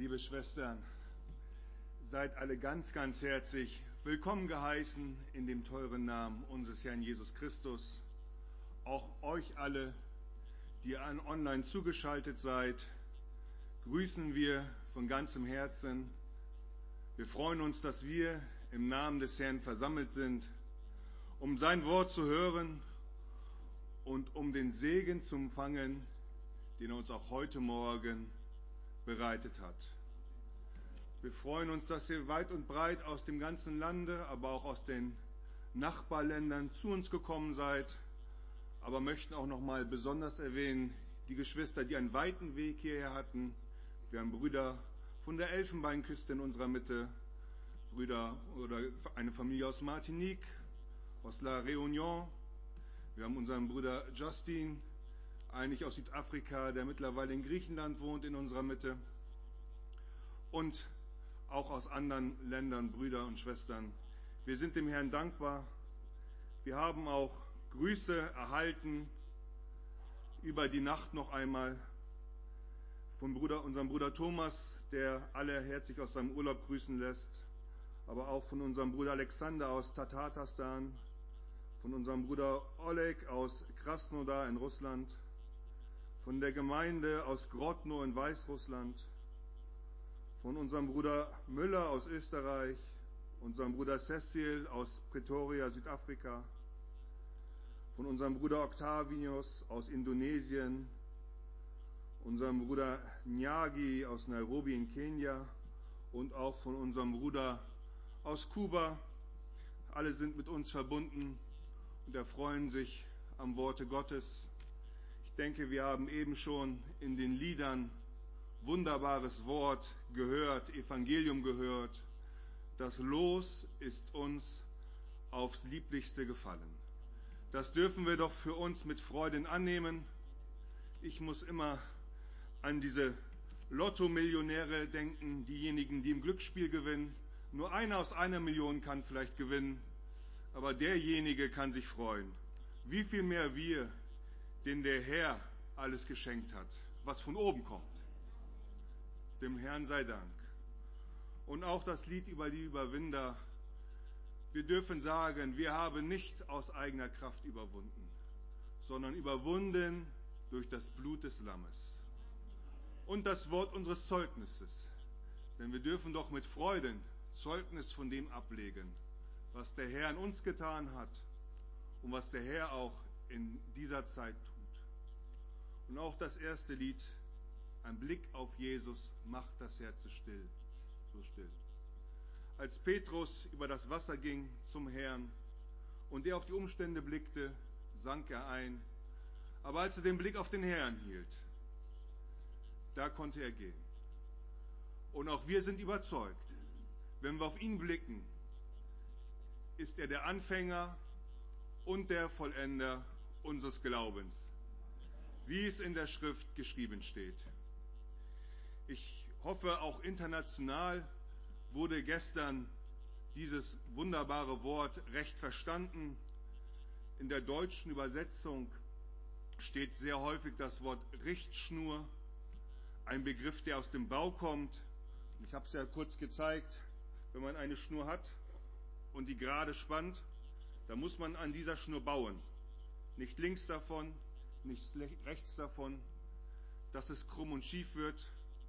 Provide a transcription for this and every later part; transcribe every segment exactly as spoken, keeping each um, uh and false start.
Liebe Schwestern, seid alle ganz, ganz herzlich willkommen geheißen in dem teuren Namen unseres Herrn Jesus Christus. Auch euch alle, die ihr online zugeschaltet seid, grüßen wir von ganzem Herzen. Wir freuen uns, dass wir im Namen des Herrn versammelt sind, um sein Wort zu hören und um den Segen zu empfangen, den er uns auch heute Morgen bereitet hat. Wir freuen uns, dass ihr weit und breit aus dem ganzen Lande, aber auch aus den Nachbarländern zu uns gekommen seid, aber möchten auch noch mal besonders erwähnen, die Geschwister, die einen weiten Weg hierher hatten. Wir haben Brüder von der Elfenbeinküste in unserer Mitte, Brüder oder eine Familie aus Martinique, aus La Réunion. Wir haben unseren Bruder Justin, eigentlich aus Südafrika, der mittlerweile in Griechenland wohnt, in unserer Mitte. Und auch aus anderen Ländern, Brüder und Schwestern. Wir sind dem Herrn dankbar. Wir haben auch Grüße erhalten über die Nacht noch einmal von Bruder, unserem Bruder Thomas, der alle herzlich aus seinem Urlaub grüßen lässt, aber auch von unserem Bruder Alexander aus Tatarstan, von unserem Bruder Oleg aus Krasnodar in Russland, von der Gemeinde aus Grodno in Weißrussland, von unserem Bruder Müller aus Österreich, unserem Bruder Cecil aus Pretoria, Südafrika, von unserem Bruder Octavius aus Indonesien, unserem Bruder Nyagi aus Nairobi in Kenia und auch von unserem Bruder aus Kuba. Alle sind mit uns verbunden und erfreuen sich am Worte Gottes. Ich denke, wir haben eben schon in den Liedern wunderbares Wort gehört, Evangelium gehört. Das Los ist uns aufs Lieblichste gefallen. Das dürfen wir doch für uns mit Freuden annehmen. Ich muss immer an diese Lotto-Millionäre denken, diejenigen, die im Glücksspiel gewinnen. Nur einer aus einer Million kann vielleicht gewinnen, aber derjenige kann sich freuen. Wie viel mehr wir, den der Herr alles geschenkt hat, was von oben kommt. Dem Herrn sei Dank. Und auch das Lied über die Überwinder. Wir dürfen sagen, wir haben nicht aus eigener Kraft überwunden, sondern überwunden durch das Blut des Lammes. Und das Wort unseres Zeugnisses. Denn wir dürfen doch mit Freuden Zeugnis von dem ablegen, was der Herr in uns getan hat und was der Herr auch in dieser Zeit tut. Und auch das erste Lied, ein Blick auf Jesus macht das Herz still, so still. Als Petrus über das Wasser ging zum Herrn und er auf die Umstände blickte, sank er ein. Aber als er den Blick auf den Herrn hielt, da konnte er gehen. Und auch wir sind überzeugt, wenn wir auf ihn blicken, ist er der Anfänger und der Vollender unseres Glaubens, wie es in der Schrift geschrieben steht. Ich hoffe, auch international wurde gestern dieses wunderbare Wort recht verstanden. In der deutschen Übersetzung steht sehr häufig das Wort Richtschnur, ein Begriff, der aus dem Bau kommt. Ich habe es ja kurz gezeigt. Wenn man eine Schnur hat und die gerade spannt, dann muss man an dieser Schnur bauen. Nicht links davon, nicht rechts davon, dass es krumm und schief wird.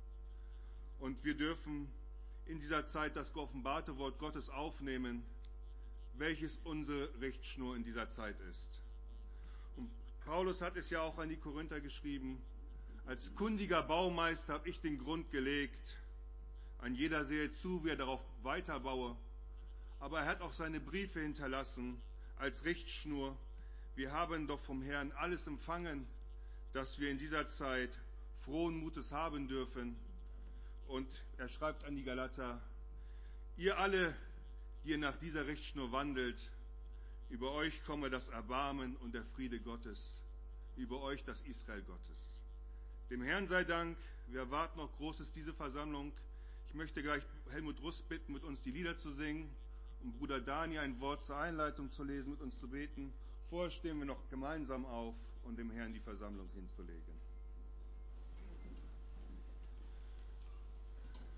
Und wir dürfen in dieser Zeit das geoffenbarte Wort Gottes aufnehmen, welches unsere Richtschnur in dieser Zeit ist. Und Paulus hat es ja auch an die Korinther geschrieben, als kundiger Baumeister habe ich den Grund gelegt, ein jeder sehe zu, wie er darauf weiterbaue. Aber er hat auch seine Briefe hinterlassen als Richtschnur. Wir haben doch vom Herrn alles empfangen, dass wir in dieser Zeit frohen Mutes haben dürfen. Und er schreibt an die Galater, ihr alle, die ihr nach dieser Richtschnur wandelt, über euch komme das Erbarmen und der Friede Gottes, über euch das Israel Gottes. Dem Herrn sei Dank, wir erwarten noch Großes diese Versammlung. Ich möchte gleich Helmut Rust bitten, mit uns die Lieder zu singen und Bruder Daniel ein Wort zur Einleitung zu lesen, mit uns zu beten. Vorher stehen wir noch gemeinsam auf, um dem Herrn die Versammlung hinzulegen.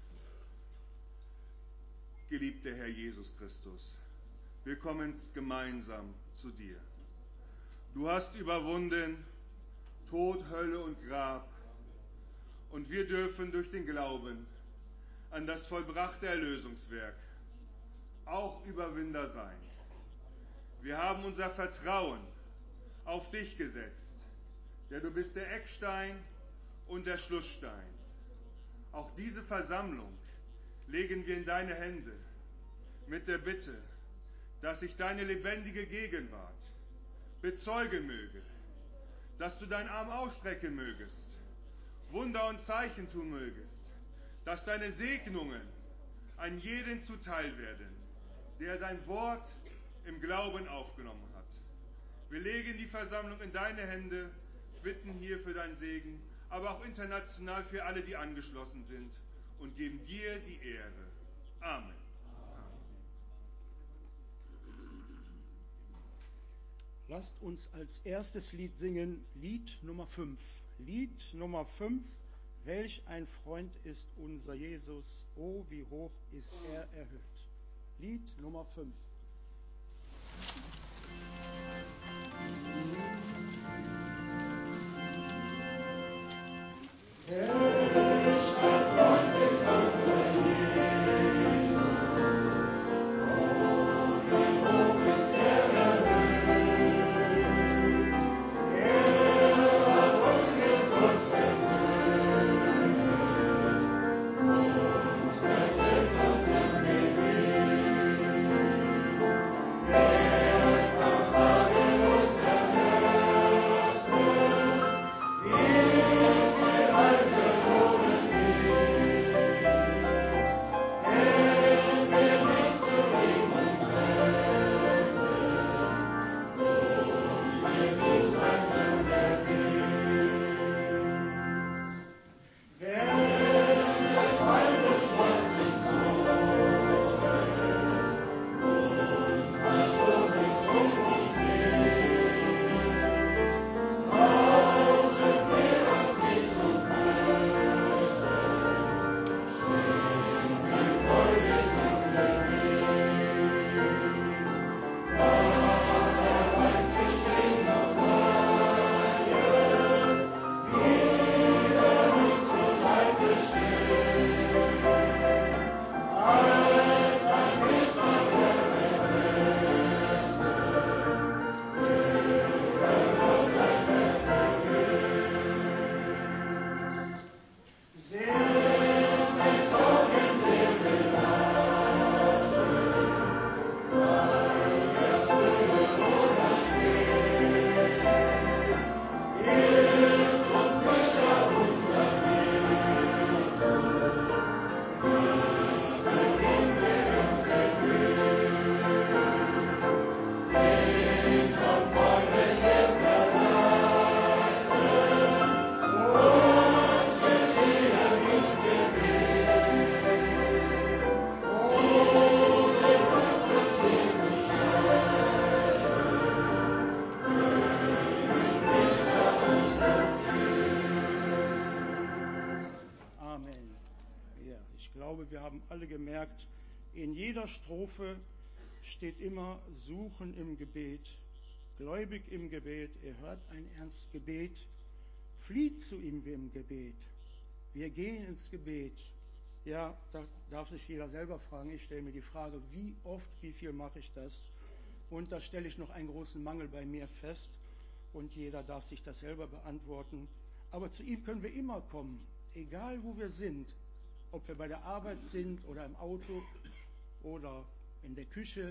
geliebter Herr Jesus Christus, wir kommen gemeinsam zu dir. Du hast überwunden Tod, Hölle und Grab, und wir dürfen durch den Glauben an das vollbrachte Erlösungswerk auch Überwinder sein. Wir haben unser Vertrauen auf dich gesetzt, denn du bist der Eckstein und der Schlussstein. Auch diese Versammlung legen wir in deine Hände mit der Bitte, dass sich deine lebendige Gegenwart bezeugen möge, dass du deinen Arm ausstrecken mögest, Wunder und Zeichen tun mögest, dass deine Segnungen an jeden zuteil werden, der dein Wort im Glauben aufgenommen hat. Wir legen die Versammlung in deine Hände, bitten hier für deinen Segen, aber auch international für alle, die angeschlossen sind, und geben dir die Ehre. Amen. Lasst uns als erstes Lied singen, Lied Nummer fünf. Lied Nummer fünf, welch ein Freund ist unser Jesus, oh wie hoch ist er erhöht. Lied Nummer fünf. Wir haben alle gemerkt, in jeder Strophe steht immer Suchen im Gebet, gläubig im Gebet, er hört ein ernstes Gebet, flieht zu ihm im Gebet, wir gehen ins Gebet. Ja, da darf sich jeder selber fragen, ich stelle mir die Frage, wie oft, wie viel mache ich das? Und da stelle ich noch einen großen Mangel bei mir fest und jeder darf sich das selber beantworten. Aber zu ihm können wir immer kommen, egal wo wir sind. Ob wir bei der Arbeit sind oder im Auto oder in der Küche.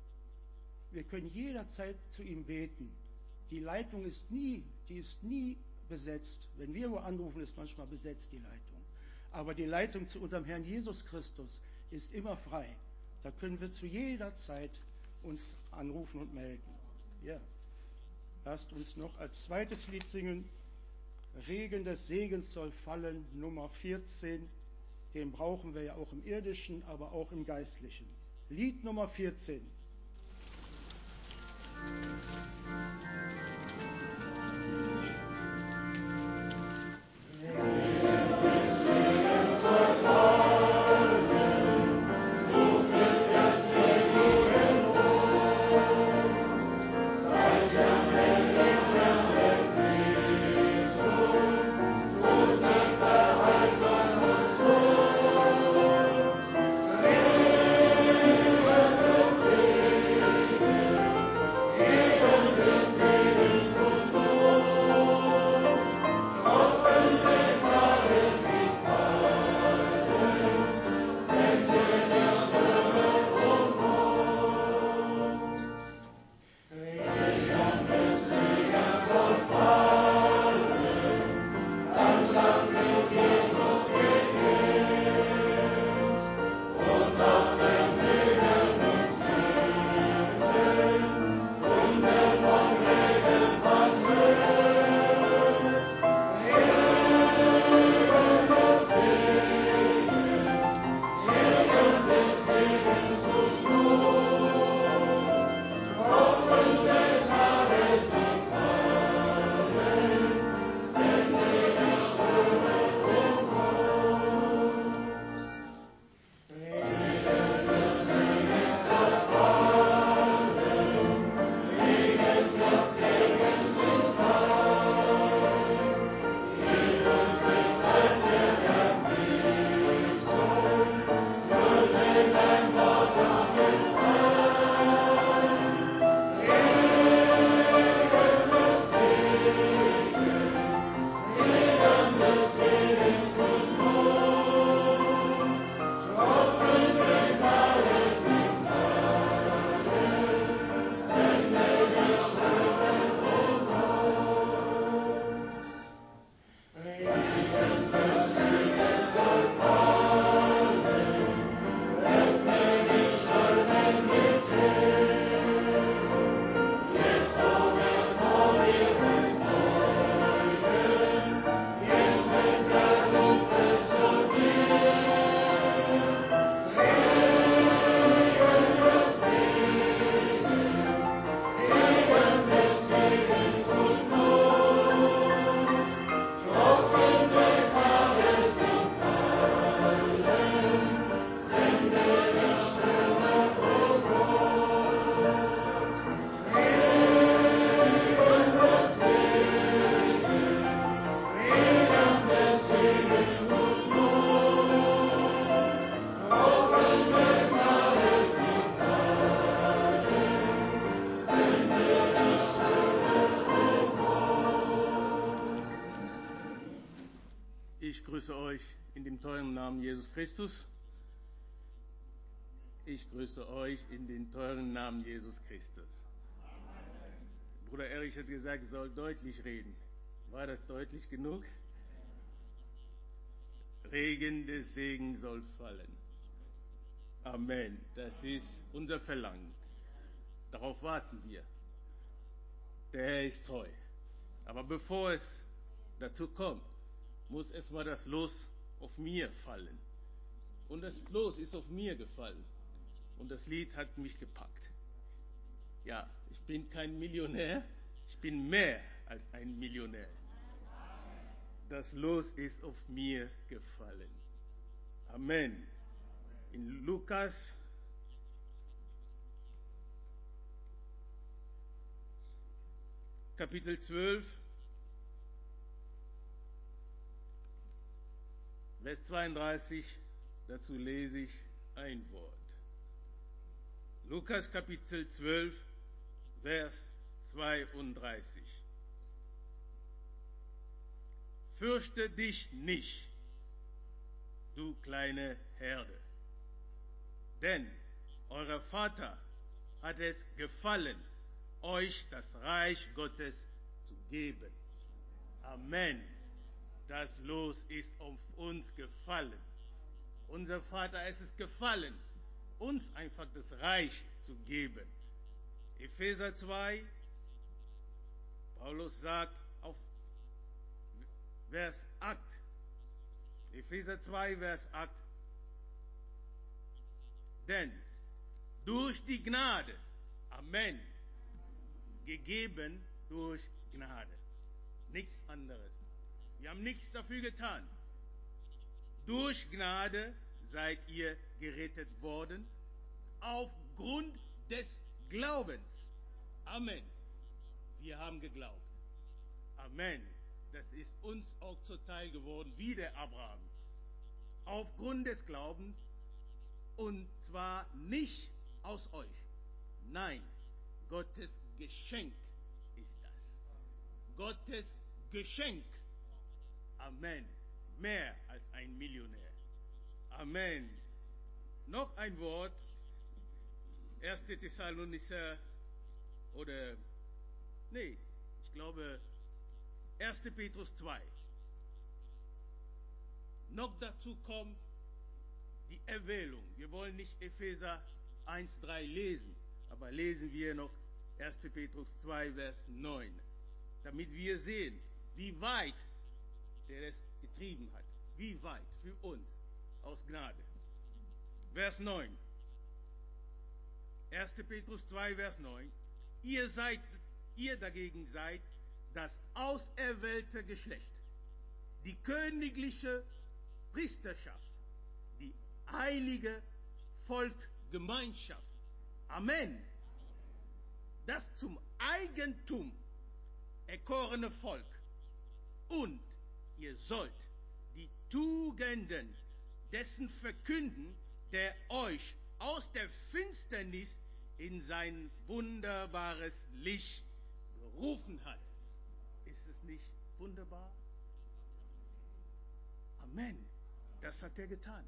Wir können jederzeit zu ihm beten. Die Leitung ist nie, die ist nie besetzt. Wenn wir wo anrufen, ist manchmal besetzt die Leitung. Aber die Leitung zu unserem Herrn Jesus Christus ist immer frei. Da können wir zu jeder Zeit uns anrufen und melden. Ja. Lasst uns noch als zweites Lied singen. Regen des Segens soll fallen, Nummer vierzehn. Den brauchen wir ja auch im Irdischen, aber auch im Geistlichen. Lied Nummer vierzehn. Regen des Segens soll fallen, so viel teuren Namen Jesus Christus. Ich grüße euch in den teuren Namen Jesus Christus. Amen. Bruder Erich hat gesagt, ich soll deutlich reden. War das deutlich genug? Regen des Segens soll fallen. Amen. Das ist unser Verlangen. Darauf warten wir. Der Herr ist treu. Aber bevor es dazu kommt, muss erstmal das Los auf mir fallen. Und das Los ist auf mir gefallen. Und das Lied hat mich gepackt. Ja, ich bin kein Millionär, ich bin mehr als ein Millionär. Das Los ist auf mir gefallen. Amen. In Lukas Kapitel zwölf, Vers zweiunddreißig, dazu lese ich ein Wort. Lukas Kapitel zwölf, Vers zweiunddreißig. Fürchte dich nicht, du kleine Herde, denn euer Vater hat es gefallen, euch das Reich Gottes zu geben. Amen. Das Los ist auf uns gefallen. Unser Vater ist es gefallen, uns einfach das Reich zu geben. Epheser zwei, Paulus sagt auf Vers acht, Epheser zwei, Vers acht, denn durch die Gnade, Amen, gegeben durch Gnade, nichts anderes. Wir haben nichts dafür getan. Durch Gnade seid ihr gerettet worden, aufgrund des Glaubens. Amen. Wir haben geglaubt. Amen. Das ist uns auch zuteil geworden, wie der Abraham. Aufgrund des Glaubens, und zwar nicht aus euch. Nein, Gottes Geschenk ist das. Gottes Geschenk. Amen. Mehr als ein Millionär. Amen. Noch ein Wort. erster Thessalonicher oder, nee, ich glaube, erster Petrus zwei. Noch dazu kommt die Erwählung. Wir wollen nicht Epheser eins, drei lesen, aber lesen wir noch erster Petrus zwei, Vers neun, damit wir sehen, wie weit der es getrieben hat. Wie weit für uns aus Gnade. Vers neun. erster Petrus zwei, Vers neun. Ihr seid, ihr dagegen seid das auserwählte Geschlecht, die königliche Priesterschaft, die heilige Volksgemeinschaft. Amen. Das zum Eigentum erkorene Volk. Und ihr sollt die Tugenden dessen verkünden, der euch aus der Finsternis in sein wunderbares Licht berufen hat. Ist es nicht wunderbar? Amen. Das hat er getan.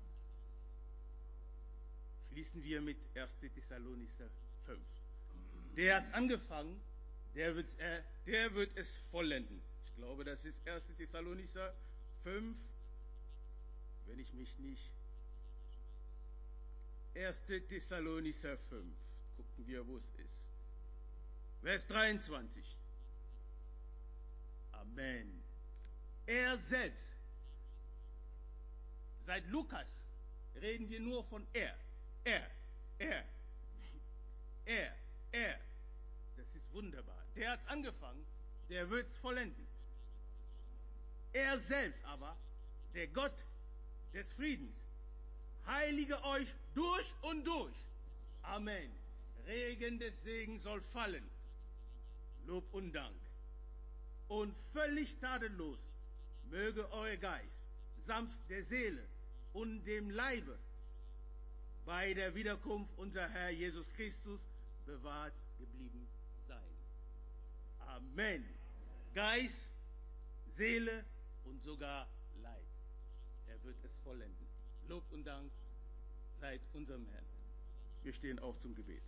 Schließen wir mit erster Thessalonicher fünf. Der hat angefangen, der wird, äh, der wird es vollenden. Ich glaube, das ist erster Thessalonicher fünf, wenn ich mich nicht... erster Thessalonicher fünf, gucken wir, wo es ist. Vers dreiundzwanzig. Amen. Er selbst, seit Lukas reden wir nur von er. Er, er, er, er. Das ist wunderbar. Der hat angefangen, der wird es vollenden. Er selbst aber, der Gott des Friedens, heilige euch durch und durch. Amen. Regen des Segens soll fallen. Lob und Dank. Und völlig tadellos möge euer Geist samt der Seele und dem Leibe bei der Wiederkunft unser Herr Jesus Christus bewahrt geblieben sein. Amen. Geist, Seele und sogar Leib. Er wird es vollenden. Lob und Dank seit unserem Herrn. Wir stehen auf zum Gebet.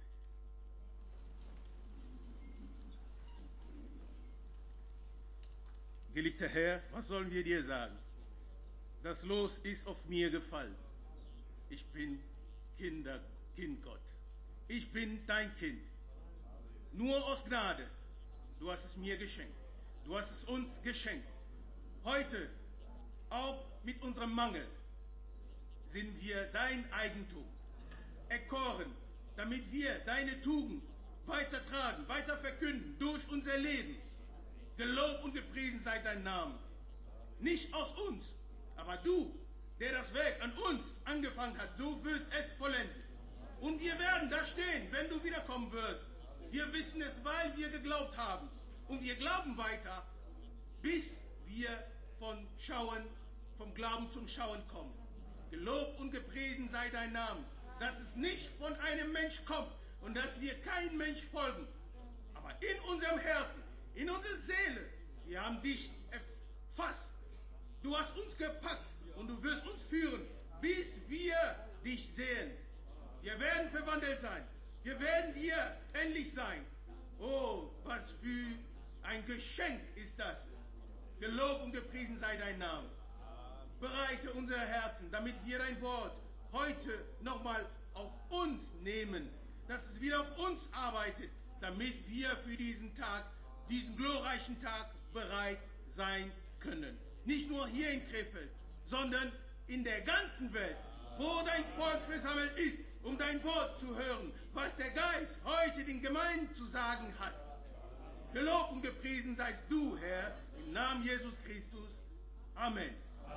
Geliebter Herr, was sollen wir dir sagen? Das Los ist auf mir gefallen. Ich bin Kinder, Kind Gott. Ich bin dein Kind. Nur aus Gnade. Du hast es mir geschenkt. Du hast es uns geschenkt. Heute, auch mit unserem Mangel, sind wir dein Eigentum. Erkoren, damit wir deine Tugend weitertragen, weiter verkünden durch unser Leben. Gelobt und gepriesen sei dein Name. Nicht aus uns, aber du, der das Werk an uns angefangen hat, du wirst es vollenden. Und wir werden da stehen, wenn du wiederkommen wirst. Wir wissen es, weil wir geglaubt haben. Und wir glauben weiter, bis wir von Schauen, vom Glauben zum Schauen kommen. Gelobt und gepriesen sei dein Name, dass es nicht von einem Mensch kommt und dass wir kein Mensch folgen. Aber in unserem Herzen, in unserer Seele, wir haben dich erfasst. Du hast uns gepackt und du wirst uns führen, bis wir dich sehen. Wir werden verwandelt sein. Wir werden dir ähnlich sein. Oh, was für ein Geschenk ist das. Gelobt und gepriesen sei dein Name. Bereite unser Herzen, damit wir dein Wort heute nochmal auf uns nehmen, dass es wieder auf uns arbeitet, damit wir für diesen Tag, diesen glorreichen Tag bereit sein können. Nicht nur hier in Krefeld, sondern in der ganzen Welt, wo dein Volk versammelt ist, um dein Wort zu hören, was der Geist heute den Gemeinden zu sagen hat. Gelobt und gepriesen seist du, Herr, im Namen Jesus Christus. Amen.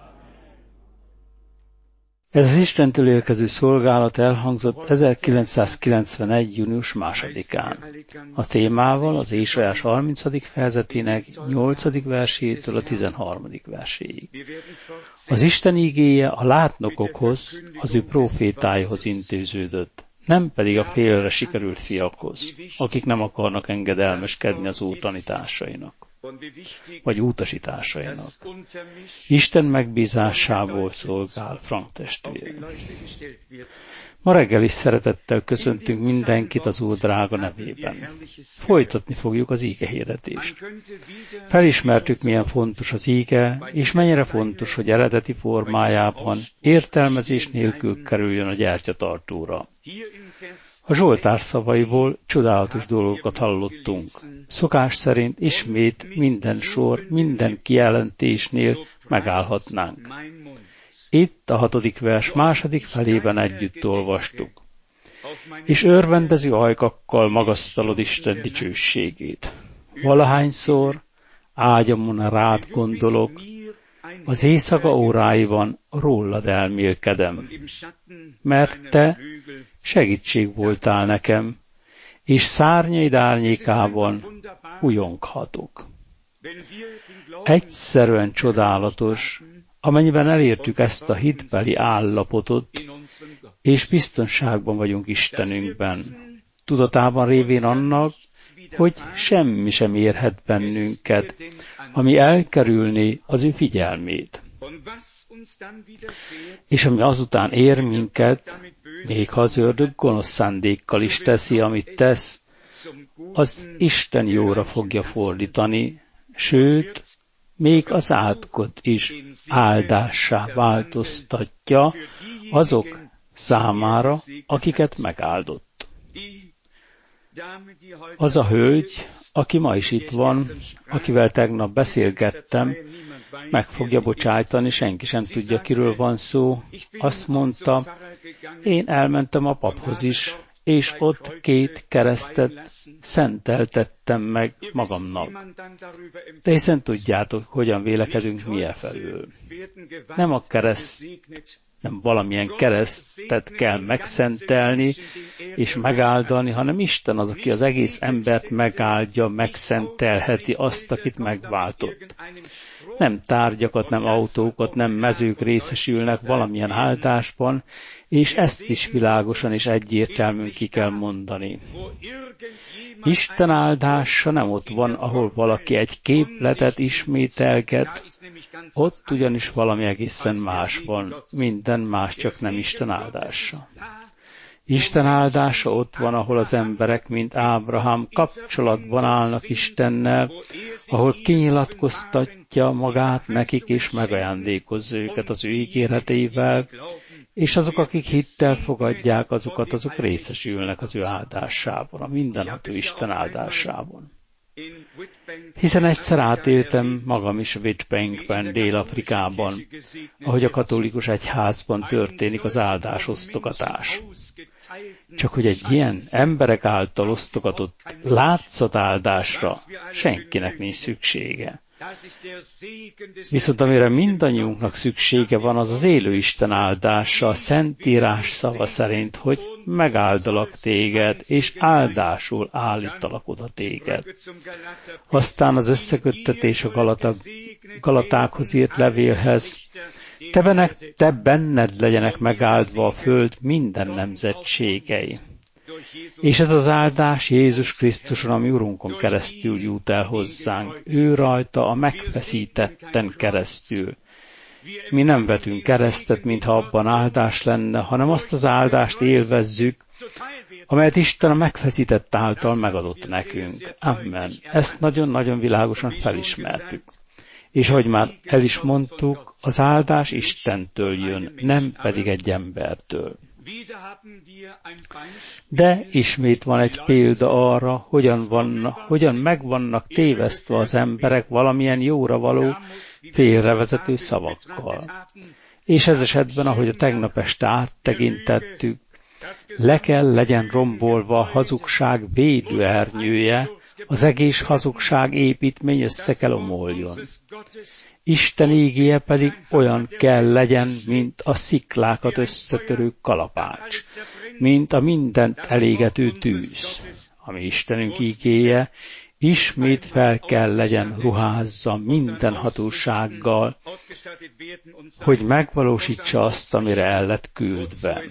Ez az Istentől érkező szolgálat elhangzott ezerkilencszázkilencvenegy. június másodikán. A témával az Ézsaiás harmincadik fejezetének nyolcadik versétől a tizenharmadik verséig. Az Isten igéje a látnokokhoz, az ő profétáihoz intéződött, nem pedig a félre sikerült fiakhoz, akik nem akarnak engedelmeskedni az Úr tanításainak, vagy utasításainak. Isten megbízásából szolgál Frank testvér. Ma reggel is szeretettel köszöntünk mindenkit az Úr drága nevében. Folytatni fogjuk az íge hirdetést. Felismertük, milyen fontos az íge, és mennyire fontos, hogy eredeti formájában értelmezés nélkül kerüljön a gyertyatartóra. A Zsoltár szavaiból csodálatos dolgokat hallottunk. Szokás szerint ismét minden sor, minden kijelentésnél megállhatnánk. Itt a hatodik vers második felében együtt olvastuk. És örvendező ajkakkal magasztalod Isten dicsőségét. Valahányszor ágyamon rád gondolok, az éjszaka óráiban rólad elmélkedem, mert te segítség voltál nekem, és szárnyaid árnyékában újonghatok. Egyszerűen csodálatos, amennyiben elértük ezt a hitbeli állapotot, és biztonságban vagyunk Istenünkben, tudatában révén annak, hogy semmi sem érhet bennünket, ami elkerülné az ő figyelmét. És ami azután ér minket, még ha az ördög gonosz szándékkal is teszi, amit tesz, az Isten jóra fogja fordítani, sőt, még az átkot is áldássá változtatja azok számára, akiket megáldott. Az a hölgy, aki ma is itt van, akivel tegnap beszélgettem, meg fogja bocsájtani, senki sem tudja, kiről van szó. Azt mondta, én elmentem a paphoz is, és ott két keresztet szenteltettem meg magamnak. De hiszen tudjátok, hogyan vélekedünk mi e felől. Nem a kereszt, nem valamilyen keresztet kell megszentelni és megáldani, hanem Isten az, aki az egész embert megáldja, megszentelheti azt, akit megváltott. Nem tárgyakat, nem autókat, nem mezők részesülnek valamilyen áldásban, és ezt is világosan és egyértelműen ki kell mondani. Isten áldása nem ott van, ahol valaki egy képletet ismételget, ott ugyanis valami egészen más van, minden más, csak nem Isten áldása. Isten áldása ott van, ahol az emberek, mint Ábrahám, kapcsolatban állnak Istennel, ahol kinyilatkoztatja magát nekik és megajándékozza őket az ő ígéreteivel, és azok, akik hittel fogadják azokat, azok részesülnek az ő áldásában, a mindenható Isten áldásában. Hiszen egyszer átéltem magam is Witbankben, Dél-Afrikában, ahogy a katolikus egyházban történik az áldásosztogatás. Csak hogy egy ilyen emberek által osztogatott látszatáldásra senkinek nincs szüksége. Viszont amire mindannyiunknak szüksége van, az az élő Isten áldása, a Szentírás szava szerint, hogy megáldalak téged, és áldásul állítalak oda téged. Aztán az összeköttetés a Galata, Galatákhoz írt levélhez, te, benek, te benned legyenek megáldva a föld minden nemzetségei. És ez az áldás Jézus Krisztuson, ami Urunkon keresztül jut el hozzánk. Ő rajta a megfeszítetten keresztül. Mi nem vetünk keresztet, mintha abban áldás lenne, hanem azt az áldást élvezzük, amelyet Isten a megfeszített által megadott nekünk. Amen. Ezt nagyon-nagyon világosan felismertük. És ahogy már el is mondtuk, az áldás Istentől jön, nem pedig egy embertől. De ismét van egy példa arra, hogyan, vannak, hogyan meg vannak tévesztve az emberek valamilyen jóra való, félrevezető szavakkal. És ez esetben, ahogy a tegnap este áttekintettük, le kell legyen rombolva a hazugság védőernyője, az egész hazugság építmény össze kell omoljon. Isten ígéje pedig olyan kell legyen, mint a sziklákat összetörő kalapács, mint a mindent elégető tűz. Ami Istenünk ígéje, ismét fel kell legyen ruházza minden hatósággal, hogy megvalósítsa azt, amire el lett küldve.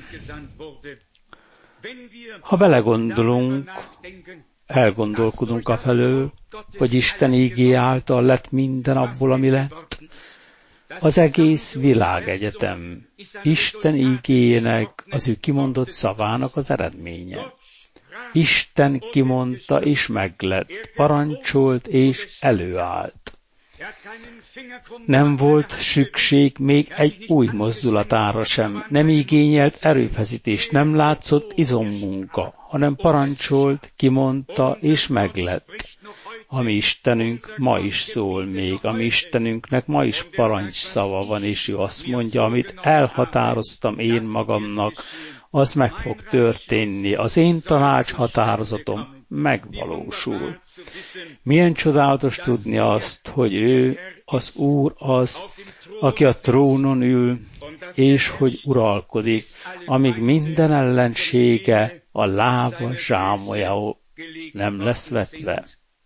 Ha belegondolunk, elgondolkodunk afelől, hogy Isten ígéje által lett minden abból, ami lett. Az egész világegyetem Isten ígéjének, az ő kimondott szavának az eredménye. Isten kimondta és meglett, parancsolt és előállt. Nem volt szükség még egy új mozdulatára sem, nem igényelt erőfeszítést, nem látszott izommunka, hanem parancsolt, kimondta és meglett. Ami Istenünk ma is szól még, ami Istenünknek ma is parancsszava van, és ő azt mondja, amit elhatároztam én magamnak, az meg fog történni. Az én tanács határozatom megvalósul. Milyen csodálatos tudni azt, hogy ő, az Úr az, aki a trónon ül, és hogy uralkodik, amíg minden ellensége a lába zsámolja nem lesz vetve.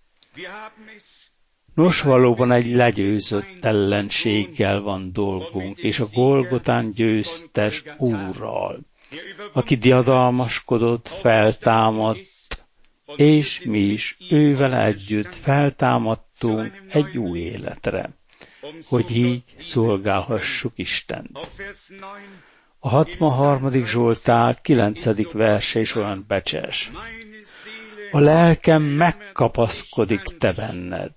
Nos, valóban egy legyőzött ellenséggel van dolgunk, és a Golgotán győztes Úrral, aki diadalmaskodott, feltámadt, és mi is ővel együtt feltámadtunk egy új életre, hogy így szolgálhassuk Istent. A hatvanharmadik Zsoltár kilencedik verse is olyan becses. A lelkem megkapaszkodik te benned.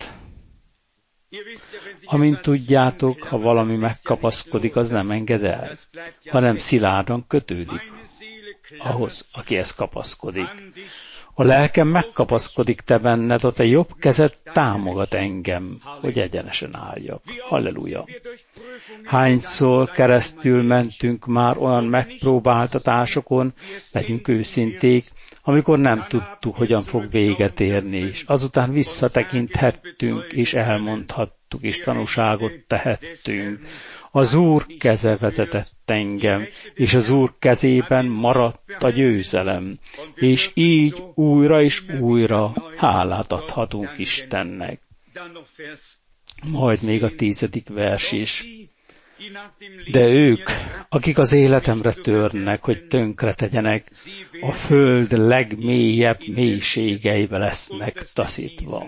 Amint tudjátok, ha valami megkapaszkodik, az nem enged el, hanem szilárdan kötődik ahhoz, akihez kapaszkodik. A lelkem megkapaszkodik te benned, a te jobb kezed támogat engem, hogy egyenesen álljak. Halleluja! Hányszor keresztül mentünk már olyan megpróbáltatásokon, legyünk őszinték, amikor nem tudtuk, hogyan fog véget érni, és azután visszatekinthettünk, és elmondhattuk, és tanúságot tehettünk. Az Úr keze vezetett engem, és az Úr kezében maradt a győzelem, és így újra és újra hálát adhatunk Istennek. Majd még a tizedik vers is. De ők, akik az életemre törnek, hogy tönkre tegyenek, a föld legmélyebb mélységeibe lesznek taszítva.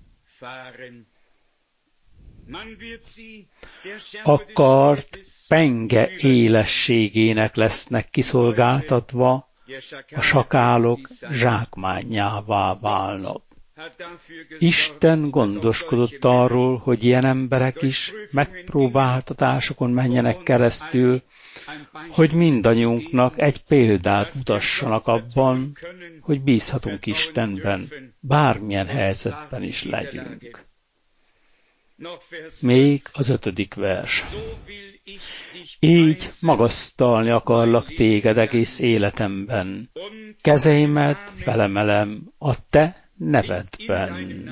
A kard penge élességének lesznek kiszolgáltatva, a sakálok zsákmánnyává válnak. Isten gondoskodott arról, hogy ilyen emberek is megpróbáltatásokon menjenek keresztül, hogy mindannyiunknak egy példát mutassanak abban, hogy bízhatunk Istenben, bármilyen helyzetben is legyünk. Még az ötödik vers. Így magasztalni akarlak téged egész életemben. Kezeimet felemelem a te nevedben.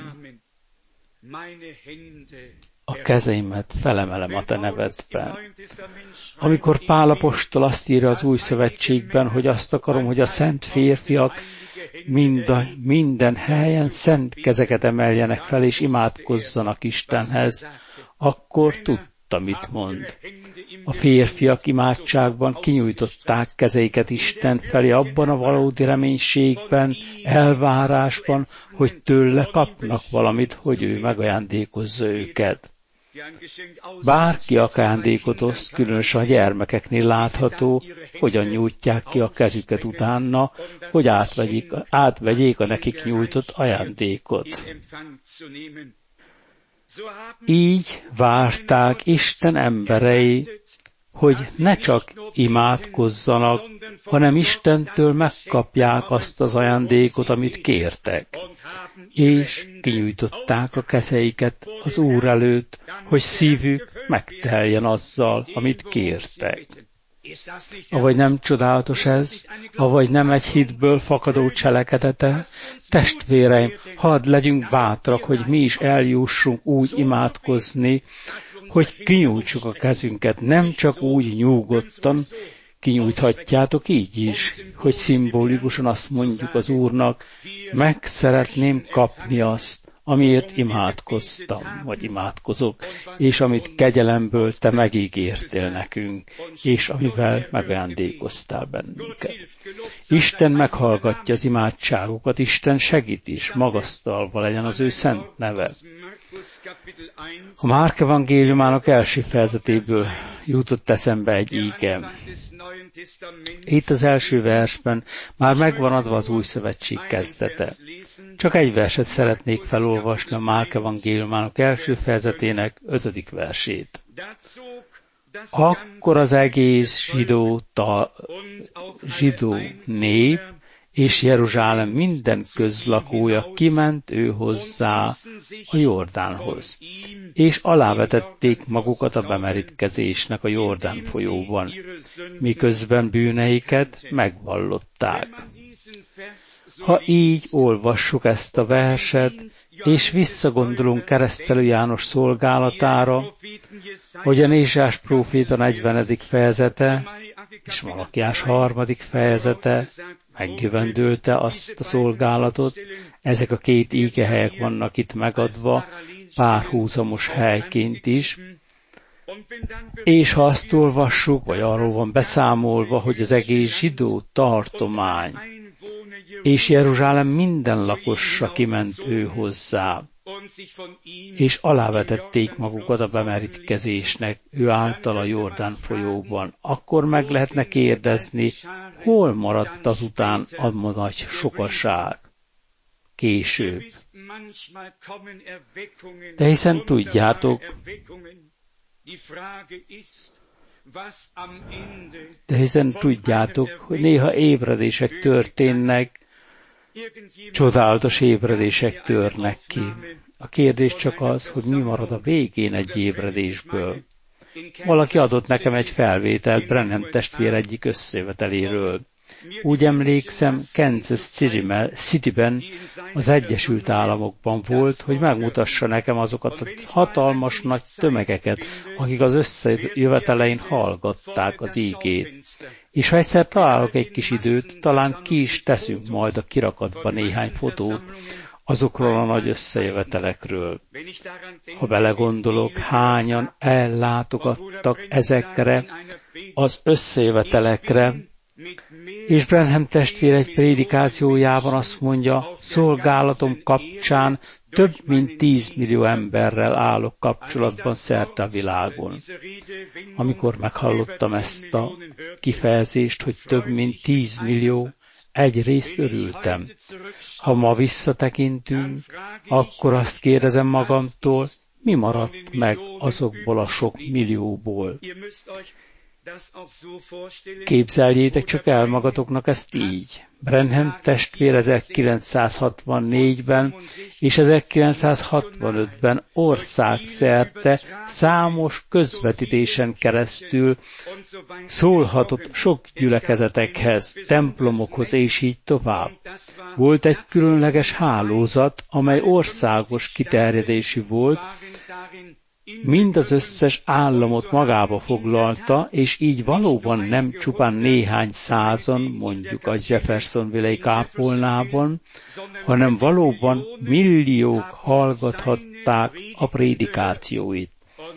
A kezeimet felemelem a te nevedben. Amikor Pál apostol azt írja az Új Szövetségben, hogy azt akarom, hogy a szent férfiak minden, minden helyen szent kezeket emeljenek fel, és imádkozzanak Istenhez, akkor tudta, mit mond. A férfiak imádságban kinyújtották kezeiket Isten felé abban a valódi reménységben, elvárásban, hogy tőle kapnak valamit, hogy ő megajándékozza őket. Bárki ajándékot oszt, különösen a gyermekeknél látható, hogyan nyújtják ki a kezüket utána, hogy átvegyék, átvegyék a nekik nyújtott ajándékot. Így várták Isten emberei, hogy ne csak imádkozzanak, hanem Istentől megkapják azt az ajándékot, amit kértek, és kinyújtották a kezeiket az Úr előtt, hogy szívük megteljen azzal, amit kértek. Avagy nem csodálatos ez, avagy nem egy hitből fakadó cselekedete? Testvéreim, hadd legyünk bátrak, hogy mi is eljussunk úgy imádkozni, hogy kinyújtsuk a kezünket, nem csak úgy nyugodtan, kinyújthatjátok így is, hogy szimbolikusan azt mondjuk az Úrnak, meg szeretném kapni azt, amiért imádkoztam, vagy imádkozok, és amit kegyelemből te megígértél nekünk, és amivel megajándékoztál bennünket. Isten meghallgatja az imádságokat, Isten segít is, magasztalva legyen az ő szent neve. A Márk evangéliumának első fejezetéből jutott eszembe egy íge. Itt az első versben már megvan adva az új szövetség kezdete. Csak egy verset szeretnék felolvasni a Márk evangéliumának első fejezetének ötödik versét. Akkor az egész zsidó, ta, zsidó nép és Jeruzsálem minden közlakója kiment ő hozzá a Jordánhoz, és alávetették magukat a bemerítkezésnek a Jordán folyóban, miközben bűneiket megvallották. Ha így olvassuk ezt a verset, és visszagondolunk Keresztelő János szolgálatára, hogy a Ézsaiás próféta negyvenedik fejezete és Malakiás harmadik fejezete megjövendölte azt a szolgálatot, ezek a két ígehelyek vannak itt megadva, párhuzamos helyként is, és ha azt olvassuk, vagy arról van beszámolva, hogy az egész zsidó tartomány és Jeruzsálem minden lakossa kiment ő hozzá, és alávetették magukat a bemerítkezésnek ő által a Jordán folyóban, akkor meg lehetne kérdezni, hol maradt azután a nagy sokaság később. De hiszen tudjátok, de hiszen tudjátok, hogy néha ébredések történnek, csodálatos ébredések törnek ki. A kérdés csak az, hogy mi marad a végén egy ébredésből. Valaki adott nekem egy felvételt Brenham testvér egyik összejöveteléről. Úgy emlékszem, Kansas Cityben, az Egyesült Államokban volt, hogy megmutassa nekem azokat a hatalmas nagy tömegeket, akik az összejövetelein hallgatták az ígét. És ha egyszer találok egy kis időt, talán ki is teszünk majd a kirakatba néhány fotót, azokról a nagy összejövetelekről. Ha belegondolok, hányan ellátogattak ezekre az összejövetelekre, és Branham testvér egy prédikációjában azt mondja, szolgálatom kapcsán több mint tíz millió emberrel állok kapcsolatban szerte a világon. Amikor meghallottam ezt a kifejezést, hogy több mint tíz millió, egyrészt örültem. Ha ma visszatekintünk, akkor azt kérdezem magamtól, mi maradt meg azokból a sok millióból. Képzeljétek csak el magatoknak ezt így. Branham testvér ezerkilencszázhatvannégyben és ezerkilencszázhatvanötben országszerte számos közvetítésen keresztül szólhatott sok gyülekezetekhez, templomokhoz és így tovább. Volt egy különleges hálózat, amely országos kiterjedésű volt, mind az összes államot magába foglalta, és így valóban nem csupán néhány százan, mondjuk a Jeffersonville-i kápolnában, hanem valóban milliók hallgathatták a prédikációit.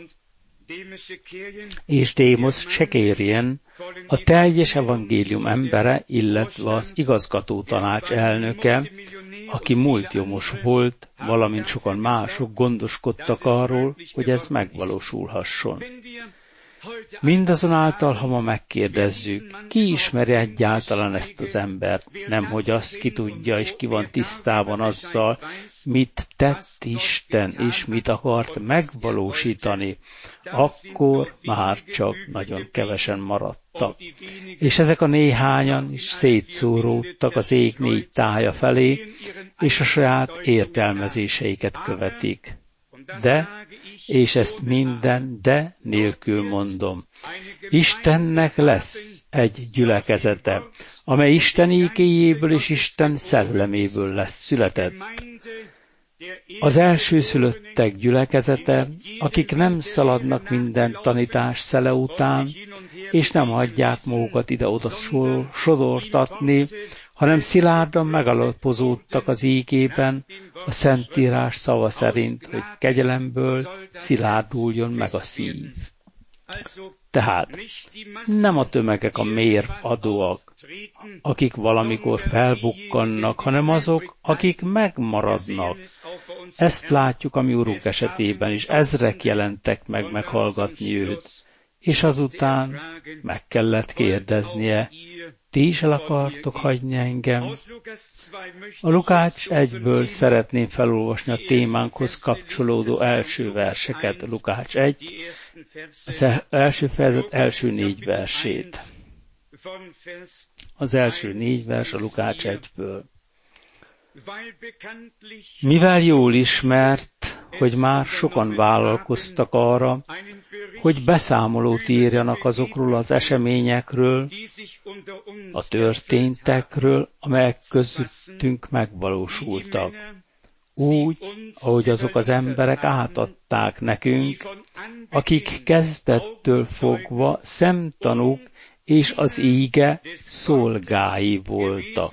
És Démosz Shakarian, a teljes evangélium embere, illetve az igazgató tanács elnöke, aki múltjomos volt, valamint sokan mások gondoskodtak arról, hogy ez megvalósulhasson. Mindazonáltal, ha ma megkérdezzük, ki ismeri egyáltalán ezt az embert, nemhogy azt ki tudja és ki van tisztában azzal, mit tett Isten és mit akart megvalósítani, akkor már csak nagyon kevesen maradtak. És ezek a néhányan is szétszóródtak az ég négy tája felé, és a saját értelmezéseiket követik. De, és ezt minden de nélkül mondom, Istennek lesz egy gyülekezete, amely Isten ékéjéből és Isten szelleméből lesz született. Az elsőszülöttek gyülekezete, akik nem szaladnak minden tanítás szele után, és nem hagyják magukat ide-oda sodortatni, hanem szilárdan megalapozódtak az ígében, a Szentírás szava szerint, hogy kegyelemből szilárduljon meg a szív. Tehát nem a tömegek a mérvadóak, akik valamikor felbukkannak, hanem azok, akik megmaradnak. Ezt látjuk a mi Urunk esetében is, ezrek jelentek meg meghallgatni őt, és azután meg kellett kérdeznie, ti is el akartok hagyni engem? A Lukács egyből szeretném felolvasni a témánkhoz kapcsolódó első verseket. Lukács egy, az első fejezet első négy versét. Az első négy vers a Lukács egyből. Mivel jól ismert, hogy már sokan vállalkoztak arra, hogy beszámolót írjanak azokról az eseményekről, a történtekről, amelyek közöttünk megvalósultak. Úgy, ahogy azok az emberek átadták nekünk, akik kezdettől fogva szemtanúk és az íge szolgái voltak.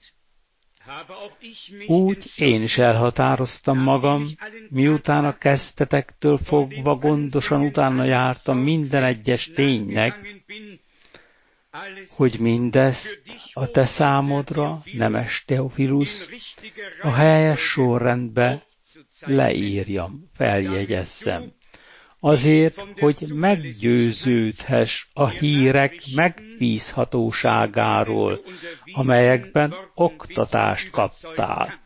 Úgy én is elhatároztam magam, miután a kezdetektől fogva gondosan utána jártam minden egyes ténynek, hogy mindezt a te számodra, nemes Teofilusz, a helyes sorrendbe leírjam, feljegyezzem. Azért, hogy meggyőződhess a hírek megbízhatóságáról, amelyekben oktatást kaptál.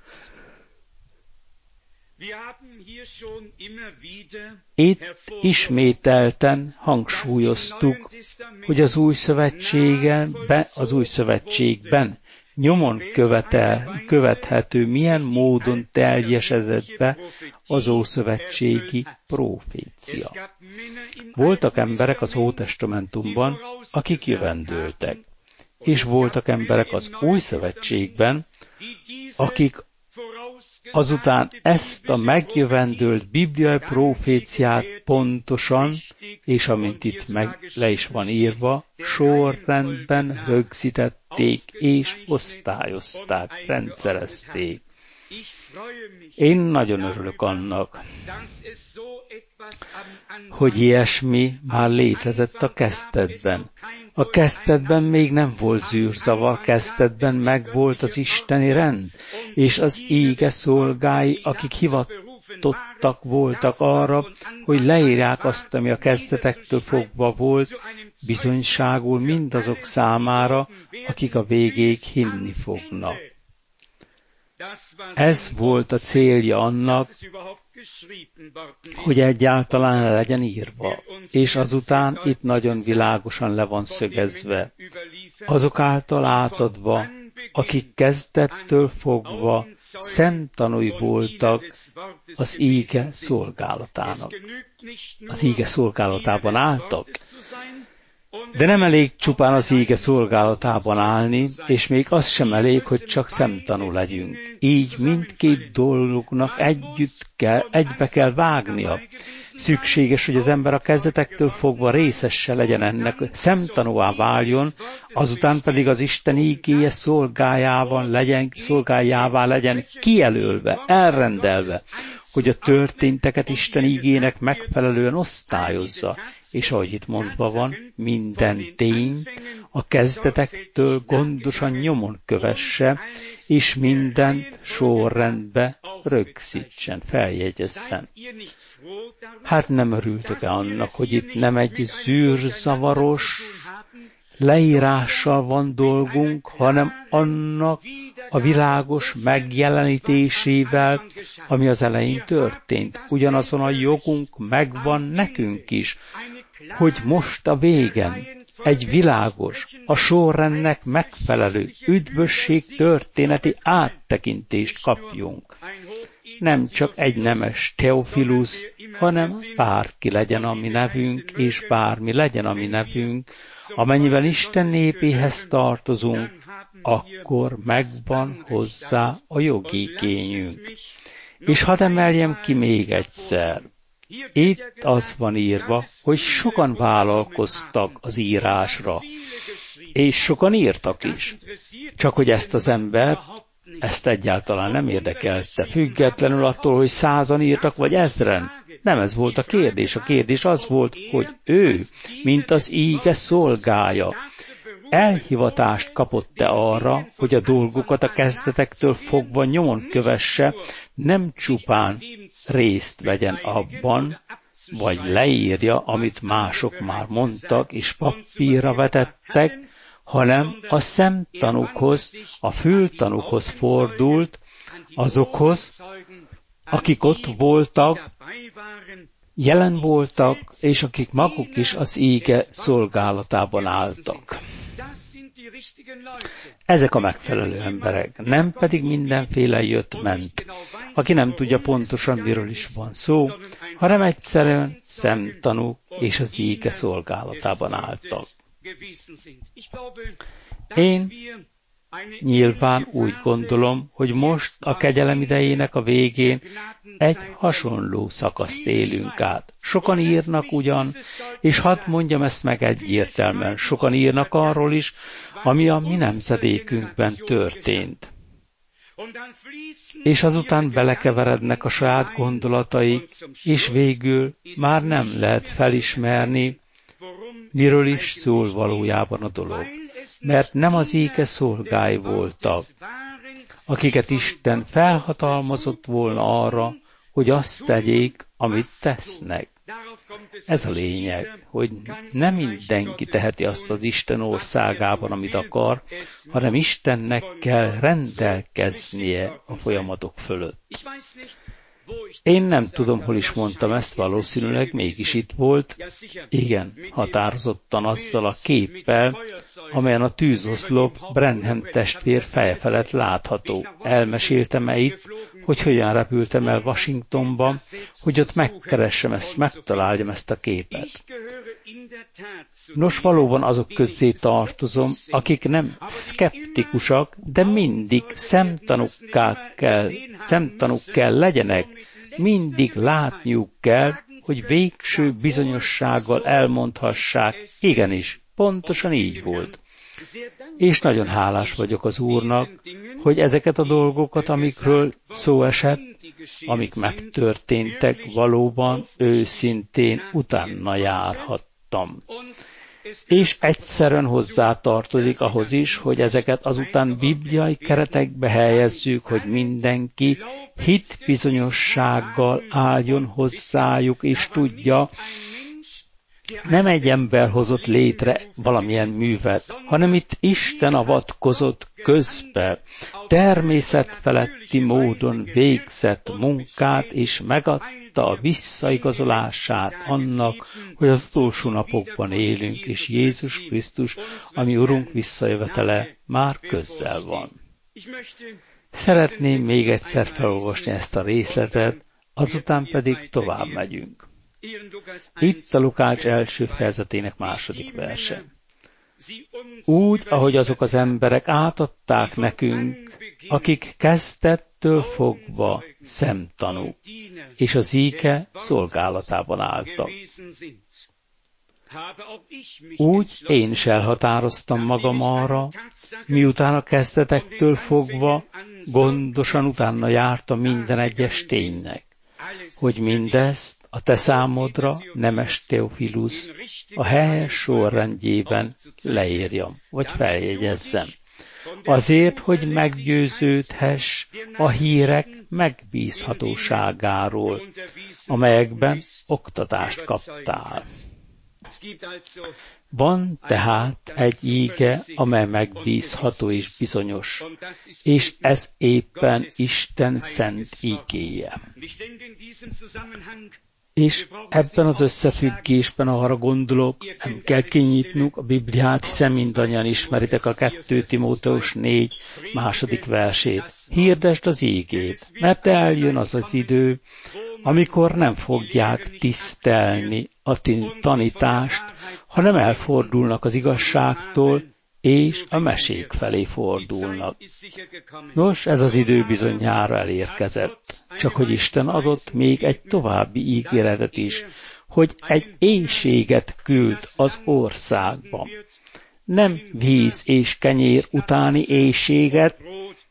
Itt ismételten hangsúlyoztuk, hogy az új szövetségben, az új szövetségben nyomon követel, követhető, milyen módon teljesedett be az ószövetségi profécia. Voltak emberek az Ótestamentumban, akik jövendőltek, és voltak emberek az Új Szövetségben, akik azután ezt a megjövendőlt bibliai proféciát pontosan, és amint itt meg le is van írva, sorrendben rögzítették és osztályozták, rendszerezték. Én nagyon örülök annak, hogy ilyesmi már létezett a kezdetben. A kezdetben még nem volt zűrzavar, kezdetben megvolt az isteni rend, és az íge szolgái, akik hivatottak voltak arra, hogy leírják azt, ami a kezdetektől fogva volt, bizonyságul mindazok számára, akik a végéig hinni fognak. Ez volt a célja annak, hogy egyáltalán legyen írva, és azután itt nagyon világosan le van szögezve. Azok által átadva, akik kezdettől fogva szemtanúi voltak az íge szolgálatának. Az íge szolgálatában álltak. De nem elég csupán az íge szolgálatában állni, és még az sem elég, hogy csak szemtanú legyünk. Így mindkét dolognak együtt kell, egybe kell vágnia. Szükséges, hogy az ember a kezdetektől fogva részesse legyen ennek, szemtanúvá váljon, azután pedig az Isten ígéje szolgájában legyen, szolgájává legyen kijelölve, elrendelve, hogy a történteket Isten ígének megfelelően osztályozza, és ahogy itt mondva van, minden tény a kezdetektől gondosan nyomon kövesse, és mindent sorrendbe rögzítsen, feljegyezzen. Hát nem örültök-e annak, hogy itt nem egy zűrzavaros leírással van dolgunk, hanem annak a világos megjelenítésével, ami az elején történt. Ugyanazon a jogunk megvan nekünk is, hogy most a végen egy világos, a sorrendnek megfelelő üdvösség történeti áttekintést kapjunk. Nem csak egy nemes Teofilusz, hanem bárki legyen a mi nevünk, és bármi legyen a mi nevünk, amennyiben Isten népéhez tartozunk, akkor megvan hozzá a jogigényünk. És hadd emeljem ki még egyszer. Itt az van írva, hogy sokan vállalkoztak az írásra, és sokan írtak is. Csak hogy ezt az ember, ezt egyáltalán nem érdekelte, függetlenül attól, hogy százan írtak, vagy ezren. Nem ez volt a kérdés. A kérdés az volt, hogy ő, mint az íge szolgája, elhivatást kapott-e arra, hogy a dolgokat a kezdetektől fogva nyomon kövesse, nem csupán részt vegyen abban, vagy leírja, amit mások már mondtak, és papírra vetettek, hanem a szemtanúkhoz, a fültanúkhoz fordult, azokhoz, akik ott voltak, jelen voltak, és akik maguk is az íge szolgálatában álltak. Ezek a megfelelő emberek, nem pedig mindenféle jött-ment, aki nem tudja pontosan, miről is van szó, hanem egyszerűen szemtanúk és az íge szolgálatában álltak. Én nyilván úgy gondolom, hogy most a kegyelem idejének a végén egy hasonló szakaszt élünk át. Sokan írnak ugyan, és hadd mondjam ezt meg egyértelműen, sokan írnak arról is, ami a mi nemzedékünkben történt. És azután belekeverednek a saját gondolataik, és végül már nem lehet felismerni, miről is szól valójában a dolog. Mert nem az íge szolgái voltak, akiket Isten felhatalmazott volna arra, hogy azt tegyék, amit tesznek. Ez a lényeg, hogy nem mindenki teheti azt az Isten országában, amit akar, hanem Istennek kell rendelkeznie a folyamatok fölött. Én nem tudom, hol is mondtam ezt, valószínűleg mégis itt volt. Igen, határozottan azzal a képpel, amelyen a tűzoszlop Brenham testvér feje felett látható. Elmeséltem-e itt, hogy hogyan repültem el Washingtonba, hogy ott megkeressem ezt, megtaláljam ezt a képet. Nos, valóban azok közé tartozom, akik nem szkeptikusak, de mindig szemtanúkká kell, szemtanúk kell legyenek, mindig látniuk kell, hogy végső bizonyossággal elmondhassák, igenis, pontosan így volt. És nagyon hálás vagyok az Úrnak, hogy ezeket a dolgokat, amikről szó esett, amik megtörténtek, valóban őszintén utána járhattam. És egyszerűen hozzátartozik ahhoz is, hogy ezeket azután bibliai keretekbe helyezzük, hogy mindenki hitbizonyossággal álljon hozzájuk, és tudja, nem egy ember hozott létre valamilyen művet, hanem itt Isten avatkozott közbe, természetfeletti módon végzett munkát, és megadta a visszaigazolását annak, hogy az utolsó napokban élünk, és Jézus Krisztus, ami Urunk visszajövetele már közel van. Szeretném még egyszer felolvasni ezt a részletet, azután pedig tovább megyünk. Itt a Lukács első fejezetének második verse. Úgy, ahogy azok az emberek átadták nekünk, akik kezdettől fogva szemtanúk, és az íge szolgálatában álltak. Úgy én is elhatároztam magam arra, miután a kezdetektől fogva gondosan utána jártam minden egyes ténynek, hogy mindezt a te számodra, nemes Teofilusz, a helyes sorrendjében leírjam, vagy feljegyezzem. Azért, hogy meggyőződhess a hírek megbízhatóságáról, amelyekben oktatást kaptál. Van tehát egy íge, amely megbízható és bizonyos, és ez éppen Isten szent ígéje. És ebben az összefüggésben arra gondolok, nem kell kinyitnunk a Bibliát, hiszen mindannyian ismeritek a kettő Timóteus négy második versét. Hirdesd az ígét, mert eljön az az idő, amikor nem fogják tisztelni a tanítást, hanem elfordulnak az igazságtól, és a mesék felé fordulnak. Nos, ez az idő bizonyára elérkezett, csak hogy Isten adott még egy további ígéretet is, hogy egy éhséget küld az országba. Nem víz és kenyér utáni éhséget,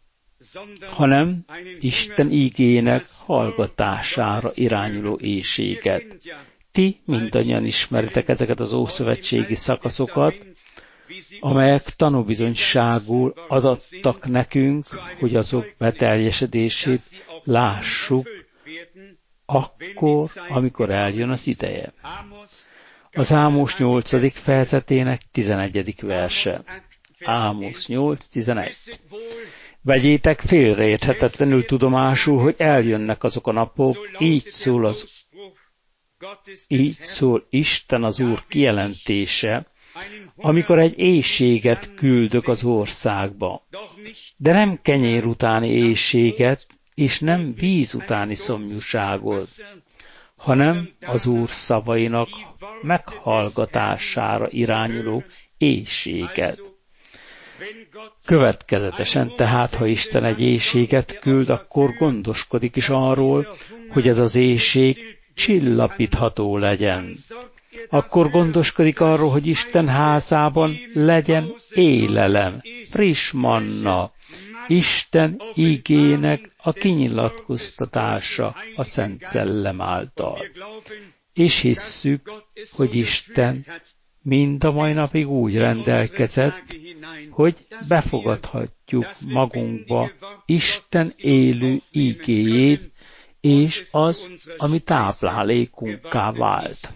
hanem Isten ígének hallgatására irányuló éhséget. Ti mindannyian ismeritek ezeket az ószövetségi szakaszokat, amelyek tanúbizonyságul adattak nekünk, hogy azok beteljesedését lássuk akkor, amikor eljön az ideje. Az Ámos nyolcadik fejezetének tizenegyedik verse. Ámos nyolc tizenegy. Vegyétek félreérthetetlenül tudomásul, hogy eljönnek azok a napok, így szól, az, így szól Isten az Úr kijelentése, amikor egy éhséget küldök az országba, de nem kenyér utáni éhséget, és nem víz utáni szomjúságot, hanem az Úr szavainak meghallgatására irányuló éhséget. Következetesen tehát, ha Isten egy éhséget küld, akkor gondoskodik is arról, hogy ez az éhség csillapítható legyen. Akkor gondoskodik arról, hogy Isten házában legyen élelem, friss manna, Isten ígének a kinyilatkoztatása a Szent Szellem által. És hisszük, hogy Isten mind a mai napig úgy rendelkezett, hogy befogadhatjuk magunkba Isten élő ígéjét, és az, ami táplálékunkká vált.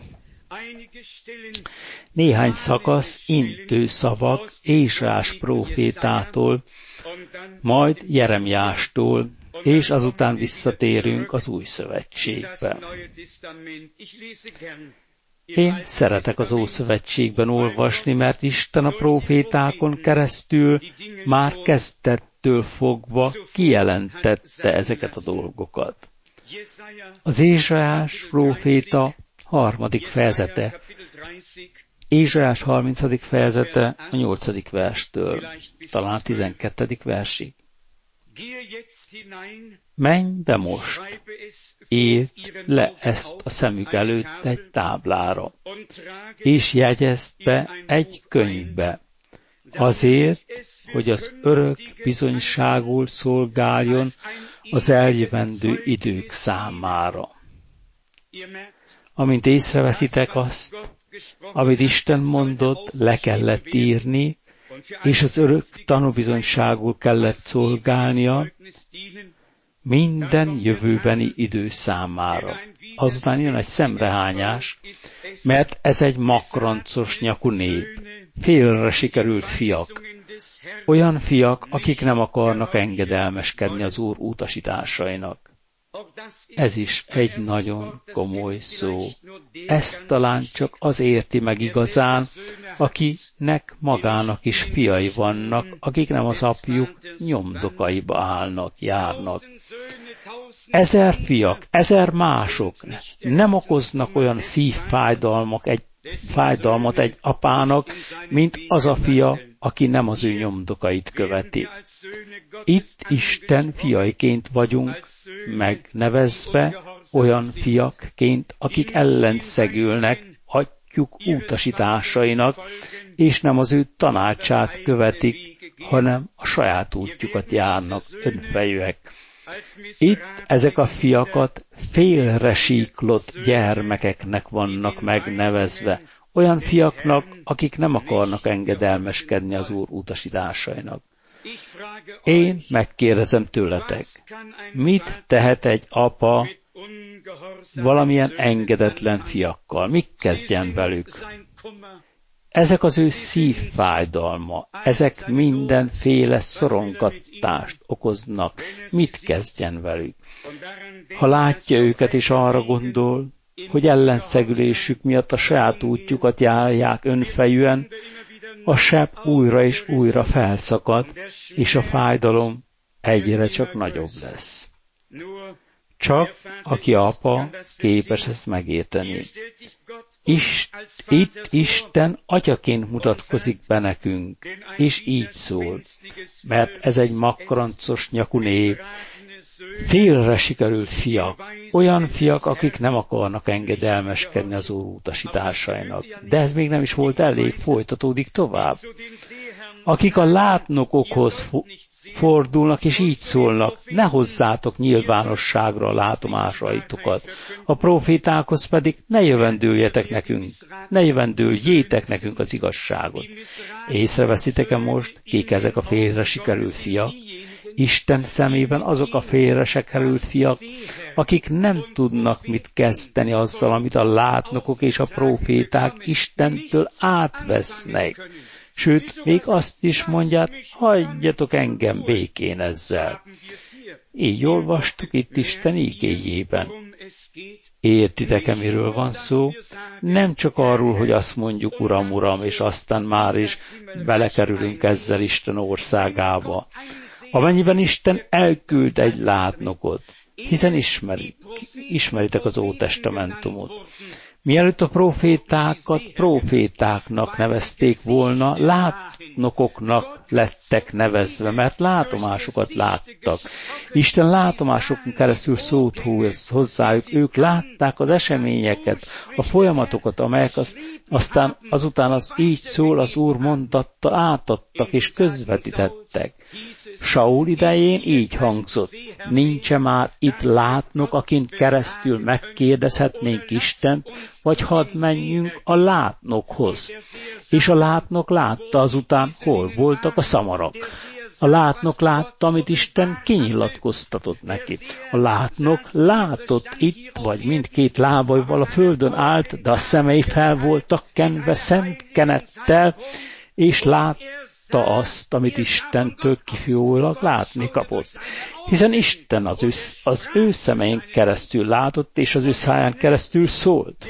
Néhány szakasz intő szavak Ézsaiás prófétától, majd Jeremiástól, és azután visszatérünk az Új Szövetségbe. Én szeretek az Ószövetségben olvasni, mert Isten a prófétákon keresztül már kezdettől fogva kijelentette ezeket a dolgokat. Az Ézsaiás próféta harmadik fejezete, Ézsaiás harmincadik fejezete a nyolcadik verstől, talán a tizenkettedik versig. Menj be most, írd le ezt a szemük előtt egy táblára, és jegyezd be egy könyvbe, azért, hogy az örök bizonyságul szolgáljon az eljövendő idők számára. Amint észreveszitek azt, amit Isten mondott, le kellett írni, és az örök tanúbizonyságul kellett szolgálnia minden jövőbeni idő számára. Azután jön egy szemrehányás, mert ez egy makrancos nyakú nép, félre sikerült fiak, olyan fiak, akik nem akarnak engedelmeskedni az Úr utasításainak. Ez is egy nagyon komoly szó. Ezt talán csak az érti meg igazán, akinek magának is fiai vannak, akik nem az apjuk nyomdokaiba állnak, járnak. Ezer fiak, ezer mások nem okoznak olyan szívfájdalmak egy, fájdalmat egy apának, mint az a fia, aki nem az ő nyomdokait követi. Itt Isten fiaiként vagyunk megnevezve, olyan fiakként, akik ellenszegülnek atyjuk utasításainak, és nem az ő tanácsát követik, hanem a saját útjukat járnak önfejűek. Itt ezek a fiakat félresíklott gyermekeknek vannak megnevezve, olyan fiaknak, akik nem akarnak engedelmeskedni az Úr utasításainak. Én megkérdezem tőletek, mit tehet egy apa valamilyen engedetlen fiakkal? Mit kezdjen velük? Ezek az ő szívfájdalma, ezek mindenféle szorongatást okoznak. Mit kezdjen velük? Ha látja őket és arra gondol, hogy ellenszegülésük miatt a saját útjukat járják önfejűen, a seb újra és újra felszakad, és a fájdalom egyre csak nagyobb lesz. Csak aki apa, képes ezt megérteni. Ist, itt Isten atyaként mutatkozik be nekünk, és így szól, mert ez egy makrancos nyakú nép, félre sikerült fiak, olyan fiak, akik nem akarnak engedelmeskedni az Úr utasításainak. De ez még nem is volt elég, folytatódik tovább. Akik a látnokokhoz fordulnak, és így szólnak, ne hozzátok nyilvánosságra a látomásaitokat. A profétákhoz pedig ne jövendőljetek nekünk, ne jövendőljétek nekünk az igazságot. Észreveszitek-e most, kik ezek a félre sikerült fiak? Isten szemében azok a félre sikerült fiak, akik nem tudnak mit kezdeni azzal, amit a látnokok és a proféták Istentől átvesznek. Sőt, még azt is mondják, hagyjatok engem békén ezzel. Így olvastuk itt Isten igéjében. Értitek-e, miről van szó? Nem csak arról, hogy azt mondjuk, Uram, Uram, és aztán már is belekerülünk ezzel Isten országába. Amennyiben Isten elküld egy látnokot, hiszen ismerik, ismeritek az Ótestamentumot. Mielőtt a profétákat profétáknak nevezték volna, látnokoknak lettek nevezve, mert látomásokat láttak. Isten látomásokon keresztül szót húz hozzájuk, ők látták az eseményeket, a folyamatokat, amelyek az, aztán azután az így szól az Úr mondatta, átadtak és közvetítettek. Saul idején így hangzott, nincs már itt látnok, akin keresztül megkérdezhetnénk Istent, vagy hadd menjünk a látnokhoz. És a látnok látta azután, hol voltak a szamarak. A látnok látta, amit Isten kinyilatkoztatott neki. A látnok látott itt, vagy mindkét lábaival a földön állt, de a szemei fel voltak kenve szent kenettel, és látta azt, amit Istentől kifolyólag látni kapott. Hiszen Isten az ő, az ő szemein keresztül látott, és az ő száján keresztül szólt.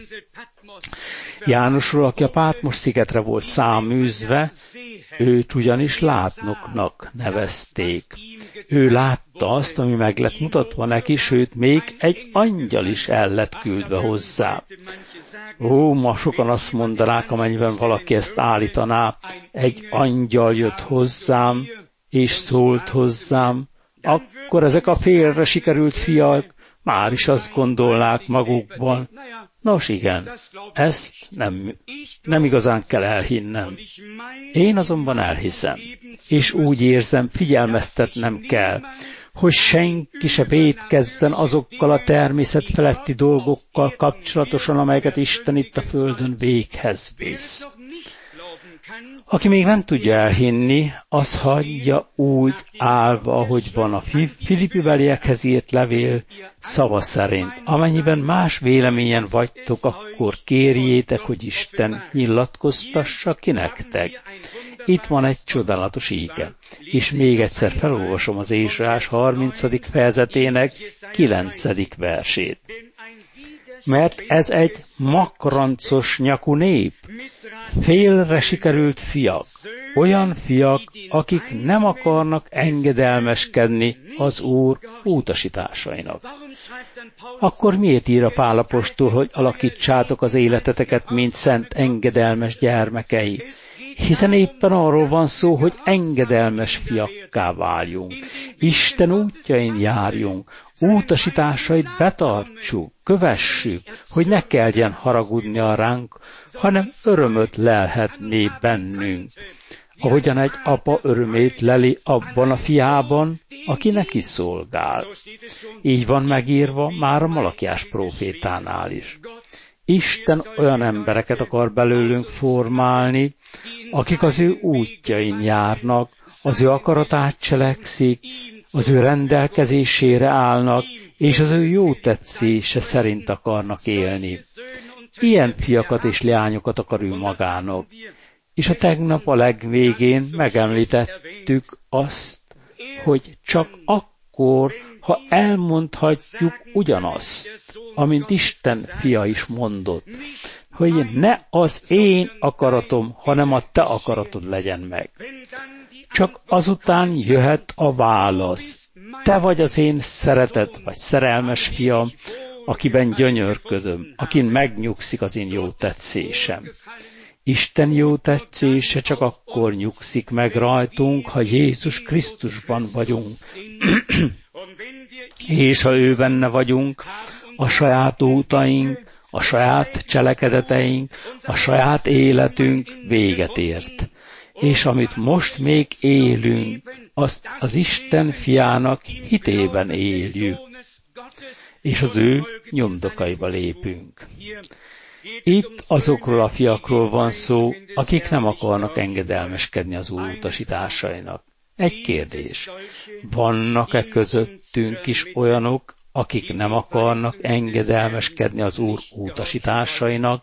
Jánosról, aki a Pátmos szigetre volt száműzve, őt ugyanis látnoknak nevezték. Ő látta azt, ami meg lett mutatva neki, sőt, még egy angyal is el lett küldve hozzá. Ó, ma sokan azt mondanák, amennyiben valaki ezt állítaná, egy angyal jött hozzám, és szólt hozzám, akkor ezek a félre sikerült fiak már is azt gondolnák magukban, Nos igen, ezt nem, nem igazán kell elhinnem. Én azonban elhiszem, és úgy érzem, figyelmeztetnem kell, hogy senki se vétkezzen azokkal a természet feletti dolgokkal kapcsolatosan, amelyeket Isten itt a földön véghez visz. Aki még nem tudja elhinni, az hagyja úgy állva, ahogy van a Filipibeliekhez írt levél szava szerint. Amennyiben más véleményen vagytok, akkor kérjétek, hogy Isten nyilatkoztassa ki nektek. Itt van egy csodálatos íge, és még egyszer felolvasom az Ézsaiás harmincadik fejezetének kilencedik versét. Mert ez egy makrancos nyakú nép, félre sikerült fiak, olyan fiak, akik nem akarnak engedelmeskedni az Úr utasításainak. Akkor miért ír a Pál apostol, hogy alakítsátok az életeteket, mint szent engedelmes gyermekei? Hiszen éppen arról van szó, hogy engedelmes fiakká váljunk. Isten útjain járjunk, utasításait betartsuk, kövessük, hogy ne kelljen haragudnia ránk, hanem örömöt lelhetné bennünk. Ahogyan egy apa örömét leli abban a fiában, aki neki szolgál. Így van megírva már a Malakiás prófétánál is. Isten olyan embereket akar belőlünk formálni, akik az ő útjain járnak, az ő akaratát cselekszik, az ő rendelkezésére állnak, és az ő jó tetszése szerint akarnak élni. Ilyen fiakat és leányokat akar ő magának. És a tegnap a legvégén megemlítettük azt, hogy csak akkor, ha elmondhatjuk ugyanazt, amint Isten fia is mondott, hogy ne az én akaratom, hanem a te akaratod legyen meg. Csak azután jöhet a válasz. Te vagy az én szeretett vagy szerelmes fiam, akiben gyönyörködöm, akin megnyugszik az én jó tetszésem. Isten jó tetszése csak akkor nyugszik meg rajtunk, ha Jézus Krisztusban vagyunk. És ha ő benne vagyunk, a saját útaink, a saját cselekedeteink, a saját életünk véget ért. És amit most még élünk, azt az Isten fiának hitében éljük, és az ő nyomdokaiba lépünk. Itt azokról a fiakról van szó, akik nem akarnak engedelmeskedni az Úr utasításainak. Egy kérdés. Vannak-e közöttünk is olyanok, akik nem akarnak engedelmeskedni az Úr utasításainak?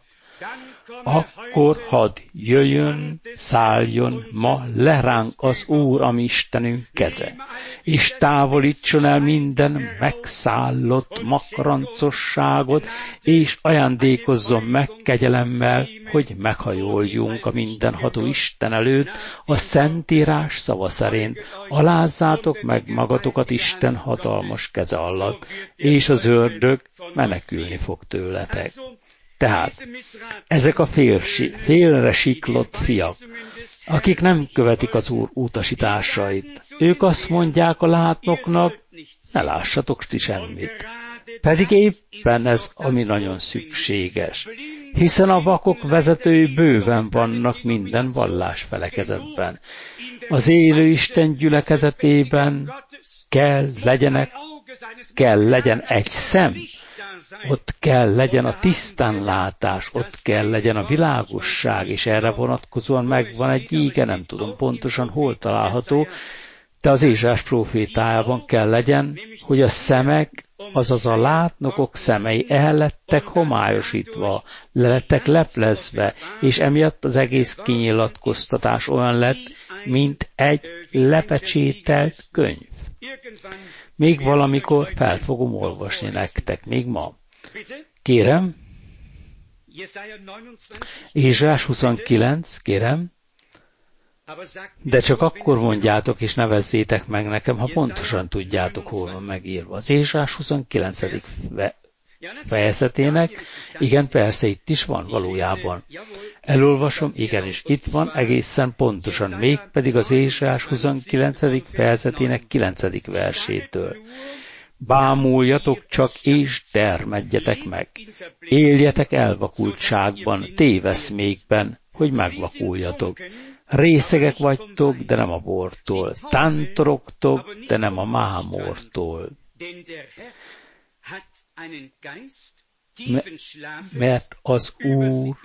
Akkor hadd jöjjön, szálljon ma le ránk az Úr, a mi Istenünk keze, és távolítson el minden megszállott makrancosságot, és ajándékozzon meg kegyelemmel, hogy meghajoljunk a mindenható Isten előtt a Szentírás szava szerint. Alázzátok meg magatokat Isten hatalmas keze alatt, és az ördög menekülni fog tőletek. Tehát ezek a félsi, félre siklott fiak, akik nem követik az Úr utasításait, ők azt mondják a látnoknak, ne lássatok ti semmit. Pedig éppen ez, ami nagyon szükséges, hiszen a vakok vezetői bőven vannak minden vallásfelekezetben. Az élő Isten gyülekezetében kell legyenek, kell legyen egy szem, ott kell legyen a tisztánlátás, ott kell legyen a világosság, és erre vonatkozóan megvan egy íge, nem tudom pontosan hol található, de az Ézsaiás prófétájában kell legyen, hogy a szemek, azaz a látnokok szemei el lettek homályosítva, le lettek leplezve, és emiatt az egész kinyilatkoztatás olyan lett, mint egy lepecsételt könyv. Még valamikor fel fogom olvasni nektek, még ma. Kérem, Ézsaiás huszonkilenc, kérem, de csak akkor mondjátok és nevezzétek meg nekem, ha pontosan tudjátok, hol van megírva. Az Ézsaiás huszonkilencedik fejezetének, igen, persze itt is van valójában. Elolvasom, igenis itt van egészen pontosan, mégpedig az Ézsaiás huszonkilencedik fejezetének kilencedik versétől. Bámuljatok csak és termedjetek meg. Éljetek elvakultságban, téveszmékben, hogy megvakuljatok. Részegek vagytok, de nem a bortól. Tántorogtok, de nem a mámortól. Mert az Úr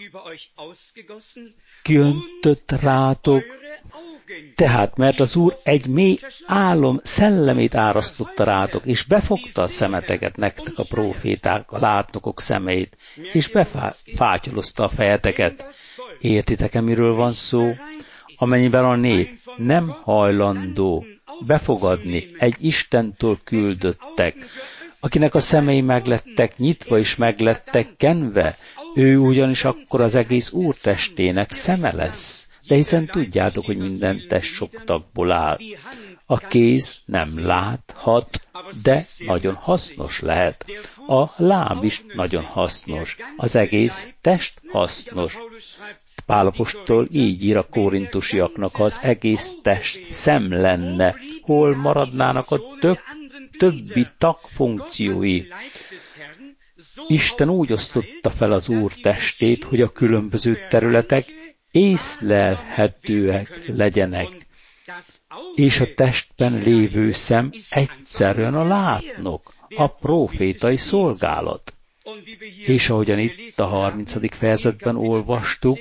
kiöntött rátok, tehát mert az Úr egy mély álom szellemét árasztotta rátok, és befogta a szemeteket nektek a próféták, a látnokok szemeit, és befátyolozta a fejeteket. Értitek-e, miről van szó? Amennyiben a nép nem hajlandó befogadni egy Istentől küldöttek, akinek a szemei meglettek nyitva és meglettek kenve, ő ugyanis akkor az egész úrtestének szeme lesz. De hiszen tudjátok, hogy minden test sok tagból áll. A kéz nem láthat, de nagyon hasznos lehet. A láb is nagyon hasznos. Az egész test hasznos. Pál apostol így ír a korintusiaknak, ha az egész test szem lenne, hol maradnának a több, többi tag funkciói. Isten úgy osztotta fel az Úr testét, hogy a különböző területek észlelhetőek legyenek, és a testben lévő szem egyszerűen a látnok, a prófétai szolgálat. És ahogyan itt a harmincadik fejezetben olvastuk,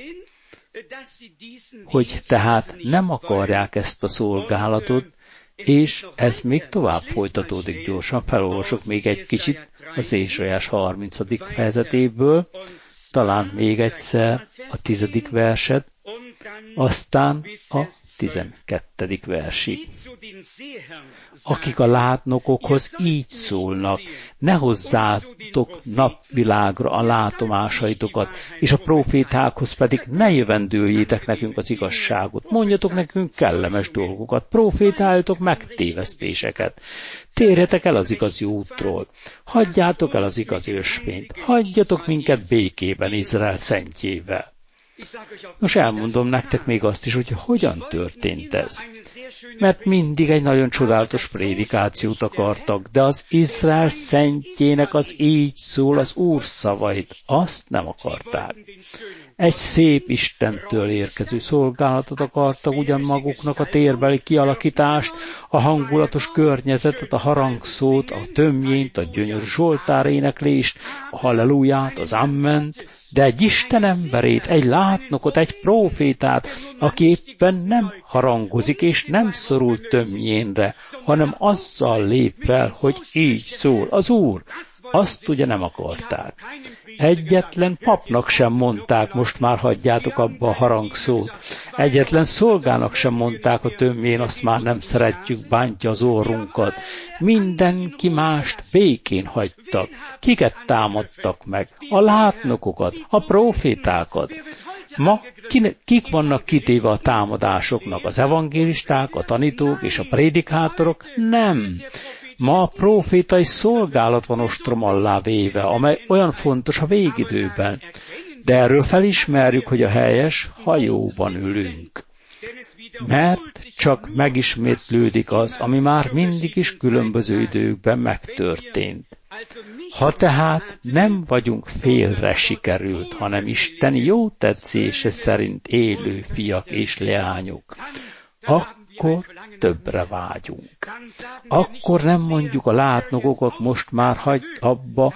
hogy tehát nem akarják ezt a szolgálatot, és ez még tovább folytatódik gyorsan. Felolvasok még egy kicsit az Ézsaiás harmincadik fejezetéből, talán még egyszer a tizedik verset, aztán a tizenkettedik versig. Akik a látnokokhoz így szólnak, ne hozzátok napvilágra a látomásaitokat, és a prófétákhoz pedig ne jövendőljétek nekünk az igazságot. Mondjatok nekünk kellemes dolgokat, prófétáljatok megtévesztéseket. Térjetek el az igazi útról, hagyjátok el az igazi ösvényt, hagyjatok minket békében Izrael szentjével. Nos, elmondom nektek még azt is, hogy hogyan történt ez. Mert mindig egy nagyon csodálatos prédikációt akartak, de az Izrael szentjének az így szól az Úr szavait, azt nem akarták. Egy szép Istentől érkező szolgálatot akartak ugyan maguknak, a térbeli kialakítást, a hangulatos környezetet, a harangszót, a tömjént, a gyönyörű zsoltár éneklést, a halleluját, az amment, de egy Isten emberét, egy látnokot, egy prófétát, aki éppen nem harangozik és nem szorul tömjénre, hanem azzal lép fel, hogy így szól az Úr. Azt ugye nem akarták. Egyetlen papnak sem mondták, most már hagyjátok abba a harangszót. Egyetlen szolgának sem mondták a tömjén, azt már nem szeretjük, bántja az orrunkat. Mindenki mást békén hagytak. Kiket támadtak meg? A látnokokat, a prófétákat. Ma kik vannak kitéve a támadásoknak? Az evangélisták, a tanítók és a prédikátorok? Nem. Ma a prófétai szolgálat van ostrom alá véve, amely olyan fontos a végidőben. De erről felismerjük, hogy a helyes hajóban ülünk. Mert csak megismétlődik az, ami már mindig is különböző időkben megtörtént. Ha tehát nem vagyunk félre sikerült, hanem Isten jó tetszése szerint élő fiak és leányok, akkor többre vágyunk. Akkor nem mondjuk a látnokokat, most már hagyd abba,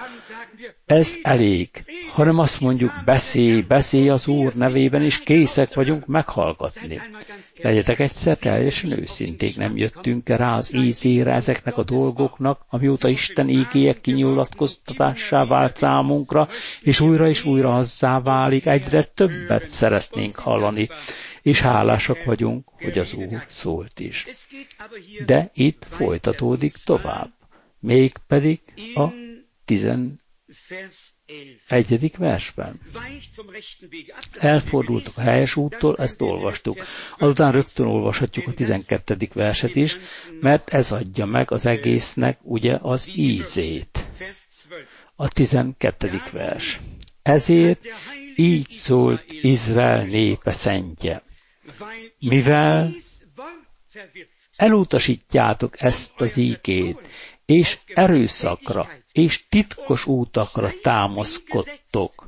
ez elég, hanem azt mondjuk, beszélj, beszélj az Úr nevében, és készek vagyunk meghallgatni. Legyetek egyszer teljesen őszinték, nem jöttünk rá az ízére ezeknek a dolgoknak, amióta Isten ígéje kinyilatkoztatássá vált számunkra, és újra és újra azzá válik, egyre többet szeretnénk hallani, és hálásak vagyunk, hogy az Úr szólt is. De itt folytatódik tovább, mégpedig a tizenegyedik versben. Elfordultak a helyes úttól, ezt olvastuk. Azután rögtön olvashatjuk a tizenkettedik verset is, mert ez adja meg az egésznek ugye az ízét. A tizenkettedik vers. Ezért így szólt Izrael népe szentje. Mivel elutasítjátok ezt az ígét, és erőszakra, és titkos útakra támaszkodtok,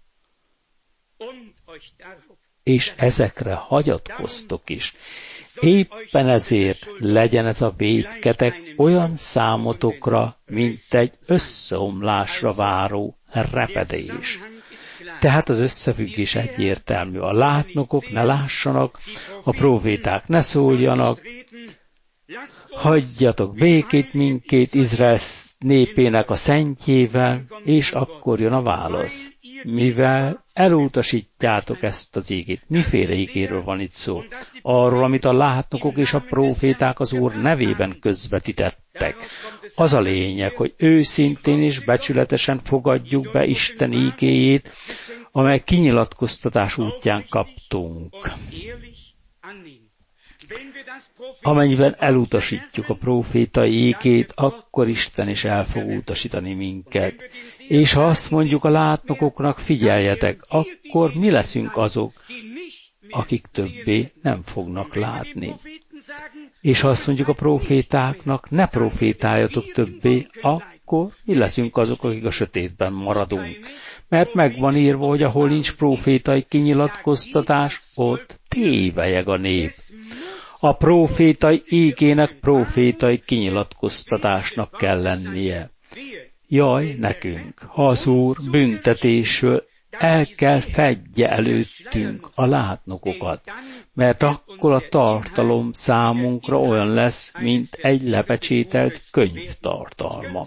és ezekre hagyatkoztok is. Éppen ezért legyen ez a vétketek olyan számotokra, mint egy összeomlásra váró repedés. Tehát az összefüggés egyértelmű. A látnokok ne lássanak, a próféták ne szóljanak, hagyjatok békét minkét Izrael népének a szentjével, és akkor jön a válasz. Mivel elutasítjátok ezt az ígét. Miféle ígéről van itt szó? Arról, amit a látnokok és a próféták az Úr nevében közvetítettek. Az a lényeg, hogy őszintén és becsületesen fogadjuk be Isten ígéjét, amely kinyilatkoztatás útján kaptunk. Amennyiben elutasítjuk a prófétai ígét, akkor Isten is el fog utasítani minket. És ha azt mondjuk a látnokoknak, figyeljetek, akkor mi leszünk azok, akik többé nem fognak látni. És ha azt mondjuk a prófétáknak, ne prófétáljatok többé, akkor mi leszünk azok, akik a sötétben maradunk. Mert megvan írva, hogy ahol nincs prófétai kinyilatkoztatás, ott tévelyeg a nép. A prófétai ígének prófétai kinyilatkoztatásnak kell lennie. Jaj, nekünk, ha az Úr büntetésről el kell fedje előttünk a látnokokat, mert akkor a tartalom számunkra olyan lesz, mint egy lepecsételt könyv tartalma.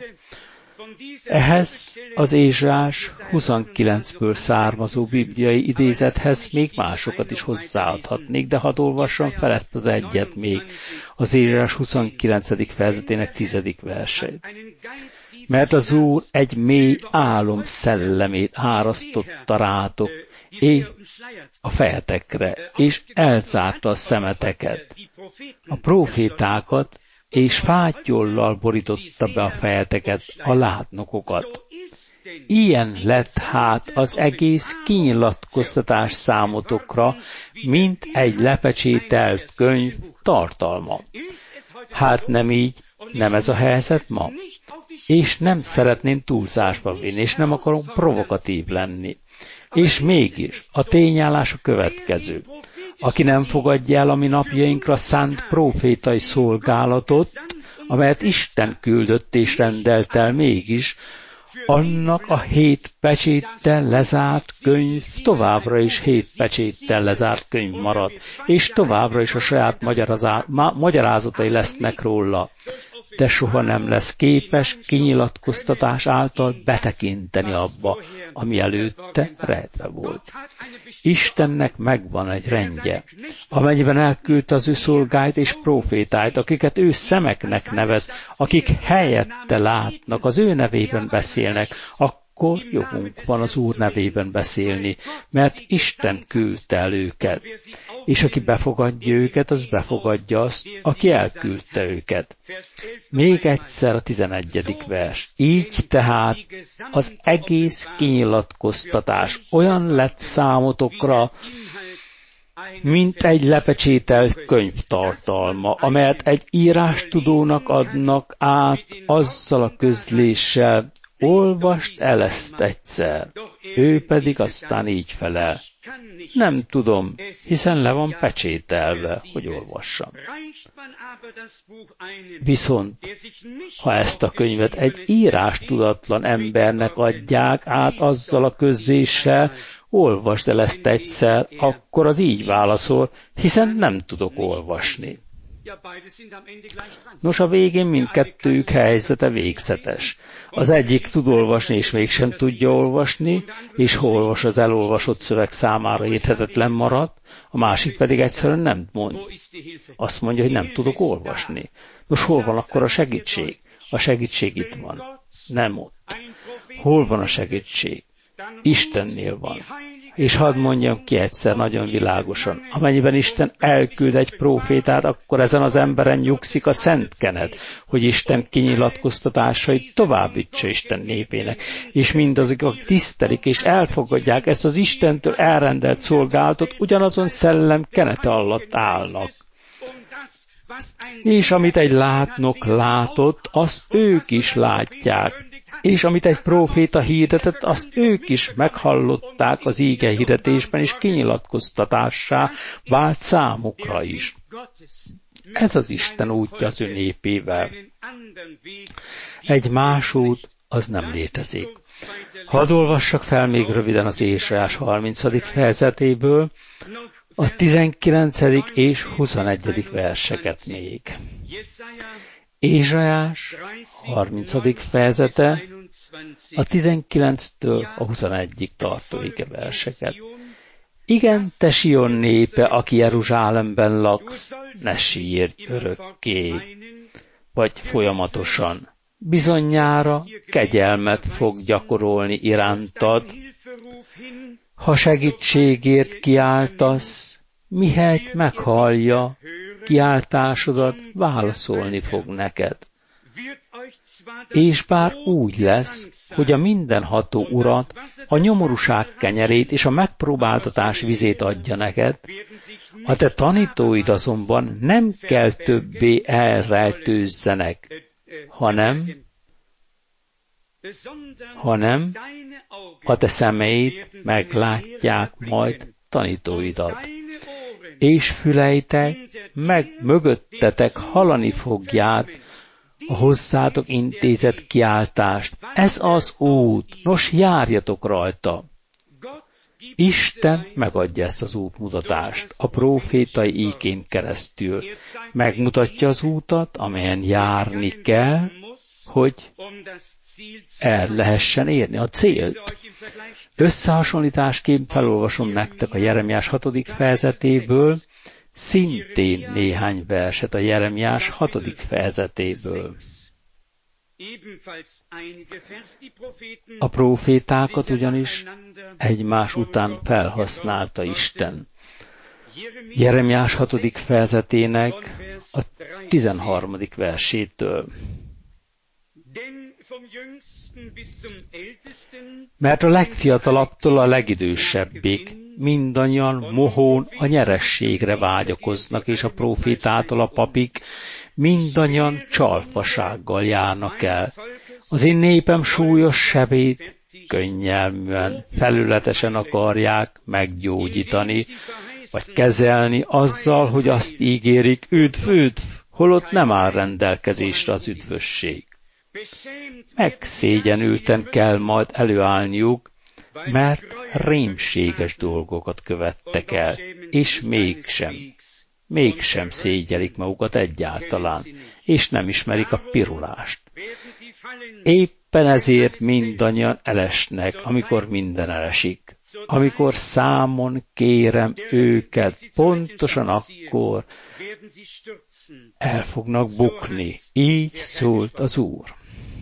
Ehhez az Ézsaiás huszonkilencből származó bibliai idézethez még másokat is hozzáadhatnék, de hadd olvassam fel ezt az egyet még, az Ézsaiás huszonkilencedik fejezetének tizedik versét. Mert az Úr egy mély álom szellemét árasztotta rátok, és a fejetekre, és elzárta a szemeteket, a prófétákat, és fátyollal borította be a fejeteket, a látnokokat. Ilyen lett hát az egész kinyilatkoztatás számotokra, mint egy lepecsételt könyv tartalma. Hát nem így, nem ez a helyzet ma? És nem szeretném túlzásba vinni, és nem akarom provokatív lenni. És mégis a tényállás a következő. Aki nem fogadja el a mi napjainkra szánt prófétai szolgálatot, amelyet Isten küldött és rendelt el mégis, annak a hét pecséttel lezárt könyv továbbra is hét pecséttel lezárt könyv marad, és továbbra is a saját magyarázatai lesznek róla, de soha nem lesz képes kinyilatkoztatás által betekinteni abba, ami előtte rejtve volt. Istennek megvan egy rendje, amennyiben elküldte az ő szolgáit és prófétáit, akiket ő szemeknek nevez, akik helyette látnak, az ő nevében beszélnek, akkor jogunk van az Úr nevében beszélni, mert Isten küldte el őket. És aki befogadja őket, az befogadja azt, aki elküldte őket. Még egyszer a tizenegyedik vers. Így tehát az egész kinyilatkoztatás olyan lett számotokra, mint egy lepecsételt könyv tartalma, amelyet egy írástudónak adnak át azzal a közléssel, olvast el ezt egyszer, ő pedig aztán így felel. Nem tudom, hiszen le van pecsételve, hogy olvassam. Viszont, ha ezt a könyvet egy írástudatlan embernek adják át azzal a közléssel, olvasd el ezt egyszer, akkor az így válaszol, hiszen nem tudok olvasni. Nos, a végén mindkettőjük helyzete végzetes. Az egyik tud olvasni, és mégsem tudja olvasni, és ha olvas, az elolvasott szöveg számára érthetetlen marad, a másik pedig egyszerűen nem mond. Azt mondja, hogy nem tudok olvasni. Nos, hol van akkor a segítség? A segítség itt van. Nem ott. Hol van a segítség? Istennél van. És hadd mondjam ki egyszer nagyon világosan, amennyiben Isten elküld egy prófétát, akkor ezen az emberen nyugszik a szent kenet, hogy Isten kinyilatkoztatásait továbbítsa Isten népének, és mindazok, akik tisztelik és elfogadják ezt az Istentől elrendelt szolgálatot, ugyanazon szellem kenete alatt állnak. És amit egy látnok látott, azt ők is látják. És amit egy próféta hirdetett, azt ők is meghallották az íge hirdetésben, és kinyilatkoztatássá vált számukra is. Ez az Isten útja az ő népével. Egy más út az nem létezik. Hadd olvassak fel még röviden az Ézsaiás harmincadik fejezetéből a tizenkilencedik és huszonegyedik verseket még. Ézsaiás harmincadik fejezete a tizenkilenctől a huszonegyig tartó ige verseket. Igen, te Sion népe, aki Jeruzsálemben laksz, ne sírj örökké, vagy folyamatosan. Bizonyára kegyelmet fog gyakorolni irántad, ha segítségért kiáltasz, mihelyt meghallja kiáltásodat, válaszolni fog neked. És bár úgy lesz, hogy a mindenható Urat, a nyomorúság kenyerét és a megpróbáltatás vizét adja neked, a te tanítóid azonban nem kell többé elrejtőzzenek, hanem, hanem a te szemeid meglátják majd tanítóidat, és füleitek meg mögöttetek hallani fogják a hozzátok intézett kiáltást. Ez az út, nos járjatok rajta. Isten megadja ezt az útmutatást a prófétai ígén keresztül. Megmutatja az útat, amelyen járni kell, hogy el lehessen érni a célt. Összehasonlításként felolvasom nektek a Jeremiás hatodik fejezetéből, szintén néhány verset a Jeremiás hatodik fejezetéből. A prófétákat ugyanis egymás után felhasználta Isten. Jeremiás hatodik fejezetének a tizenharmadik versétől. Mert a legfiatalabbtól a legidősebbig mindannyian mohón a nyerességre vágyakoznak, és a prófétától a papig mindannyian csalfasággal járnak el. Az én népem súlyos sebét könnyelműen, felületesen akarják meggyógyítani, vagy kezelni azzal, hogy azt ígérik, üdv, üdv, holott nem áll rendelkezésre az üdvösség. Megszégyenülten kell majd előállniuk, mert rémséges dolgokat követtek el, és mégsem, mégsem szégyelik magukat egyáltalán, és nem ismerik a pirulást. Éppen ezért mindannyian elesnek, amikor minden elesik. Amikor számon kérem őket, pontosan akkor el fognak bukni. Így szólt az Úr.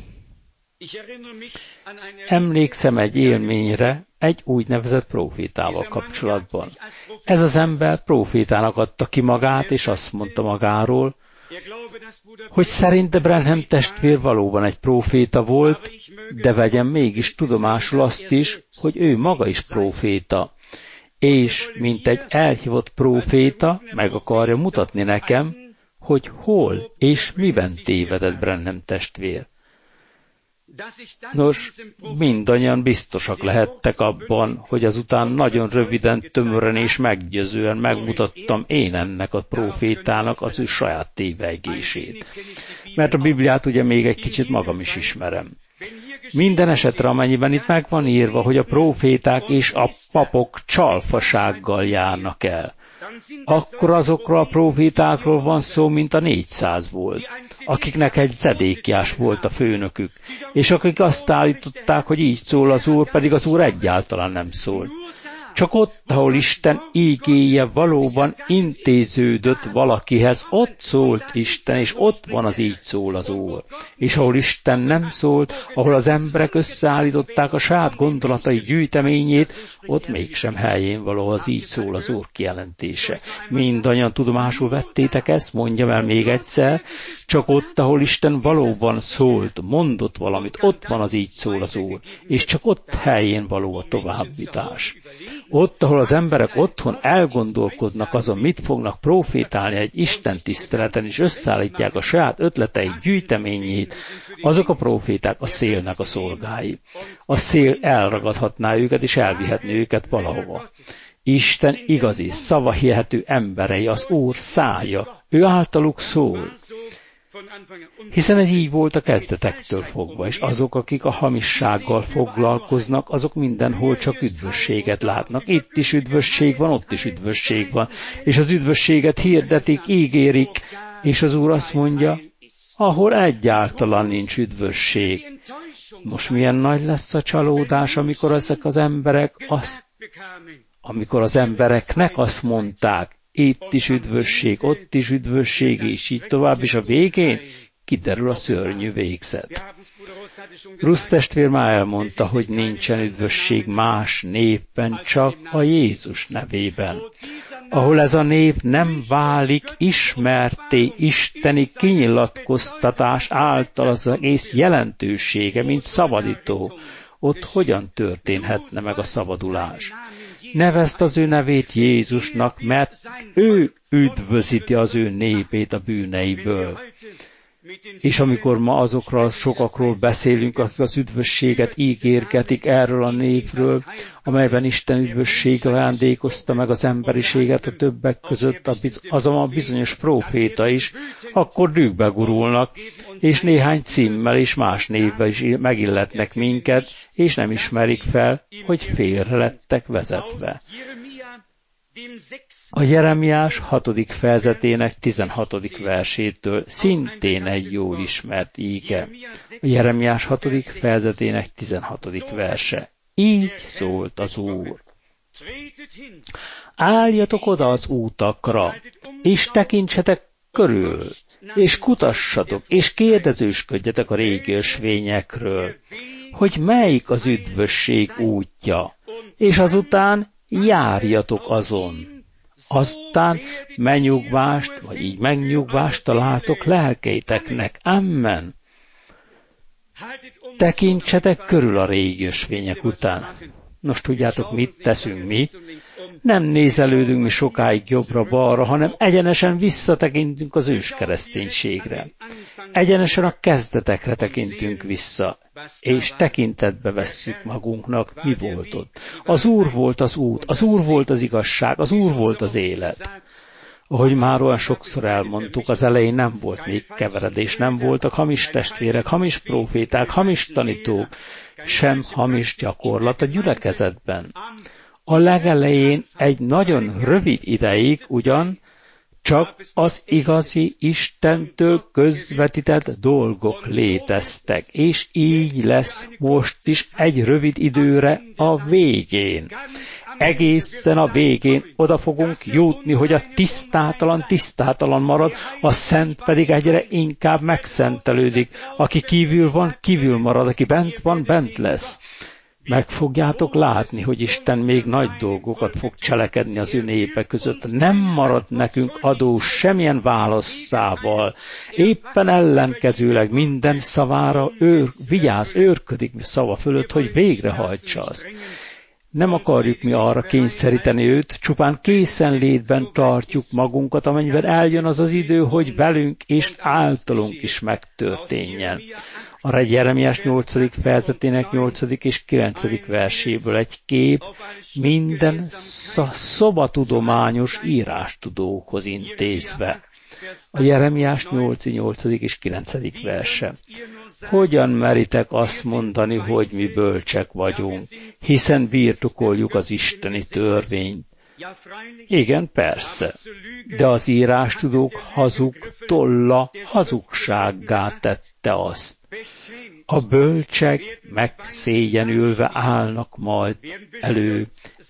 Emlékszem egy élményre egy úgynevezett prófétával kapcsolatban. Ez az ember prófétának adta ki magát, és azt mondta magáról, hogy szerinte Branham testvér valóban egy próféta volt, de vegyem mégis tudomásul azt is, hogy ő maga is próféta, és mint egy elhívott próféta meg akarja mutatni nekem, hogy hol és miben tévedett Branham testvér. Nos, mindannyian biztosak lehettek abban, hogy azután nagyon röviden, tömören és meggyőzően megmutattam én ennek a prófétának az ő saját tévegését. Mert a Bibliát ugye még egy kicsit magam is ismerem. Minden esetre, amennyiben itt meg van írva, hogy a próféták és a papok csalfasággal járnak el, akkor azokról a prófétákról van szó, mint a négyszáz volt, akiknek egy Zedékiás volt a főnökük, és akik azt állították, hogy így szól az Úr, pedig az Úr egyáltalán nem szól. Csak ott, ahol Isten ígéje valóban intéződött valakihez, ott szólt Isten, és ott van az így szól az Úr. És ahol Isten nem szólt, ahol az emberek összeállították a saját gondolatai gyűjteményét, ott mégsem helyén való az így szól az Úr kijelentése. Mindannyian tudomásul vettétek ezt, mondjam el még egyszer, csak ott, ahol Isten valóban szólt, mondott valamit, ott van az így szól az Úr, és csak ott helyén való a továbbítás. Ott, ahol az emberek otthon elgondolkodnak azon, mit fognak profétálni egy Isten tiszteleten, és összeállítják a saját ötleteik gyűjteményét, azok a proféták a szélnek a szolgái. A szél elragadhatná őket, és elvihetné őket valahova. Isten igazi, szavahihető emberei, az Úr szája, ő általuk szól. Hiszen ez így volt a kezdetektől fogva, és azok, akik a hamissággal foglalkoznak, azok mindenhol csak üdvösséget látnak. Itt is üdvösség van, ott is üdvösség van, és az üdvösséget hirdetik, ígérik, és az Úr azt mondja, ahol egyáltalán nincs üdvösség. Most milyen nagy lesz a csalódás, amikor ezek az emberek azt, amikor az embereknek azt mondták, itt is üdvösség, ott is üdvösség, és így tovább, és a végén kiderül a szörnyű végzet. Rusz testvér már elmondta, hogy nincsen üdvösség más névben, csak a Jézus nevében. Ahol ez a név nem válik ismerté isteni kinyilatkoztatás által az egész jelentősége, mint szabadító, ott hogyan történhetne meg a szabadulás? Nevezd az ő nevét Jézusnak, mert ő üdvözíti az ő népét a bűneiből. És amikor ma azokról a sokakról beszélünk, akik az üdvösséget ígérgetik erről a népről, amelyben Isten üdvössége ajándékozta meg az emberiséget a többek között, az a bizonyos próféta is, akkor dühbe gurulnak, és néhány címmel és más névvel is megilletnek minket, és nem ismerik fel, hogy félre lettek vezetve. A Jeremiás hatodik fejezetének tizenhatodik versétől szintén egy jól ismert íge. A Jeremiás hatodik fejezetének tizenhatodik verse. Így szólt az Úr. Álljatok oda az útakra, és tekintsetek körül, és kutassatok, és kérdezősködjetek a régi ösvényekről, hogy melyik az üdvösség útja, és azután járjatok azon. Aztán megnyugvást, vagy így megnyugvást találtok lelkeiteknek. Amen. Tekintsetek körül a régi ösvények után. Nos, tudjátok, mit teszünk mi? Nem nézelődünk mi sokáig jobbra-balra, hanem egyenesen visszatekintünk az őskereszténységre. Egyenesen a kezdetekre tekintünk vissza, és tekintetbe vesszük magunknak, mi volt ott. Az Úr volt az út, az Úr volt az igazság, az Úr volt az élet. Ahogy már olyan sokszor elmondtuk, az elején nem volt még keveredés, nem voltak hamis testvérek, hamis próféták, hamis tanítók, sem hamis gyakorlat a gyülekezetben. A legelején egy nagyon rövid ideig ugyan csak az igazi Istentől közvetített dolgok léteztek, és így lesz most is egy rövid időre a végén. Egészen a végén oda fogunk jutni, hogy a tisztátalan tisztátalan marad, a szent pedig egyre inkább megszentelődik. Aki kívül van, kívül marad, aki bent van, bent lesz. Meg fogjátok látni, hogy Isten még nagy dolgokat fog cselekedni az ő népe között. Nem marad nekünk adó semmilyen válaszszával. Éppen ellenkezőleg minden szavára őr, vigyáz, őrködik szava fölött, hogy végrehajtsa azt. Nem akarjuk mi arra kényszeríteni őt, csupán készenlétben tartjuk magunkat, amennyiben eljön az az idő, hogy velünk és általunk is megtörténjen. A Jeremiás nyolcadik fejezetének nyolcadik és kilencedik verséből egy kép minden szobatudományos írástudókhoz intézve. A Jeremiás nyolcadik és kilencedik verse. Hogyan meritek azt mondani, hogy mi bölcsek vagyunk, hiszen birtokoljuk az isteni törvényt? Igen, persze, de az írástudók hazug tolla hazugsággá tette azt. A bölcsek megszégyenülve állnak majd elő,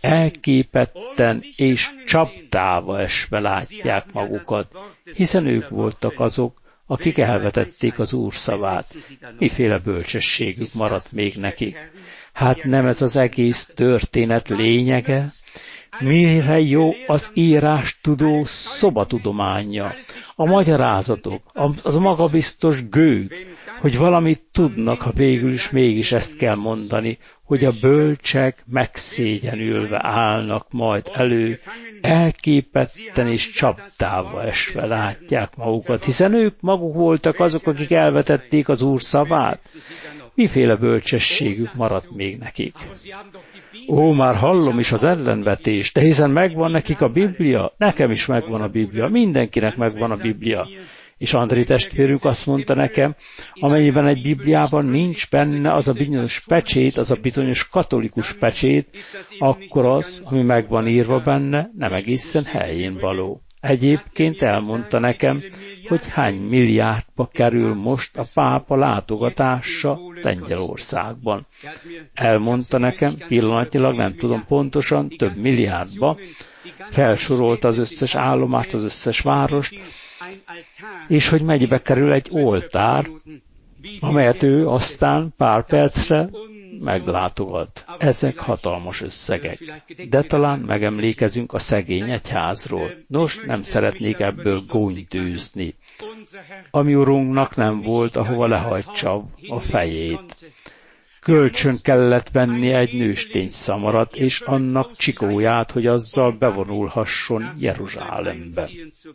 elképetten és csapdába esve látják magukat, hiszen ők voltak azok, akik elvetették az Úr szavát. Miféle bölcsességük maradt még nekik? Hát nem ez az egész történet lényege? Mire jó az írástudó szobatudománya, a magyarázatok, az magabiztos gőg, hogy valamit tudnak, ha végül is mégis ezt kell mondani, hogy a bölcsek megszégyenülve állnak majd elő, elképetten és csapdába esve látják magukat, hiszen ők maguk voltak azok, akik elvetették az Úr szavát. Miféle bölcsességük maradt még nekik? Ó, már hallom is az ellenvetést, de hiszen megvan nekik a Biblia, nekem is megvan a Biblia, mindenkinek megvan a Biblia. És André testvérünk azt mondta nekem, amennyiben egy Bibliában nincs benne az a bizonyos pecsét, az a bizonyos katolikus pecsét, akkor az, ami meg van írva benne, nem egészen helyén való. Egyébként elmondta nekem, hogy hány milliárdba kerül most a pápa látogatása Lengyelországban. Elmondta nekem, pillanatnyilag nem tudom pontosan, több milliárdba, felsorolta az összes állomást, az összes várost, és hogy mennyibe kerül egy oltár, amelyet ő aztán pár percre meglátogat. Ezek hatalmas összegek. De talán megemlékezünk a szegény egyházról. Nos, nem szeretnék ebből gónyt űzni. A mi urunknak nem volt, ahova lehajtsa a fejét. Kölcsön kellett venni egy nőstény szamarat, és annak csikóját, hogy azzal bevonulhasson Jeruzsálembe.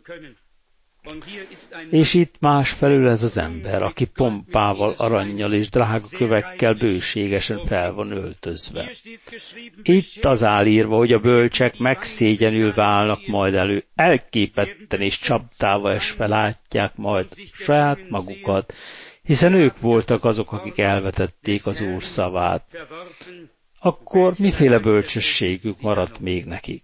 És itt másfelől ez az ember, aki pompával, arannyal és drága kövekkel bőségesen fel van öltözve. Itt az áll írva, hogy a bölcsek megszégyenülve állnak majd elő, elképetten és csapdába esve látják majd saját magukat, hiszen ők voltak azok, akik elvetették az Úr szavát. Akkor miféle bölcsességük maradt még nekik?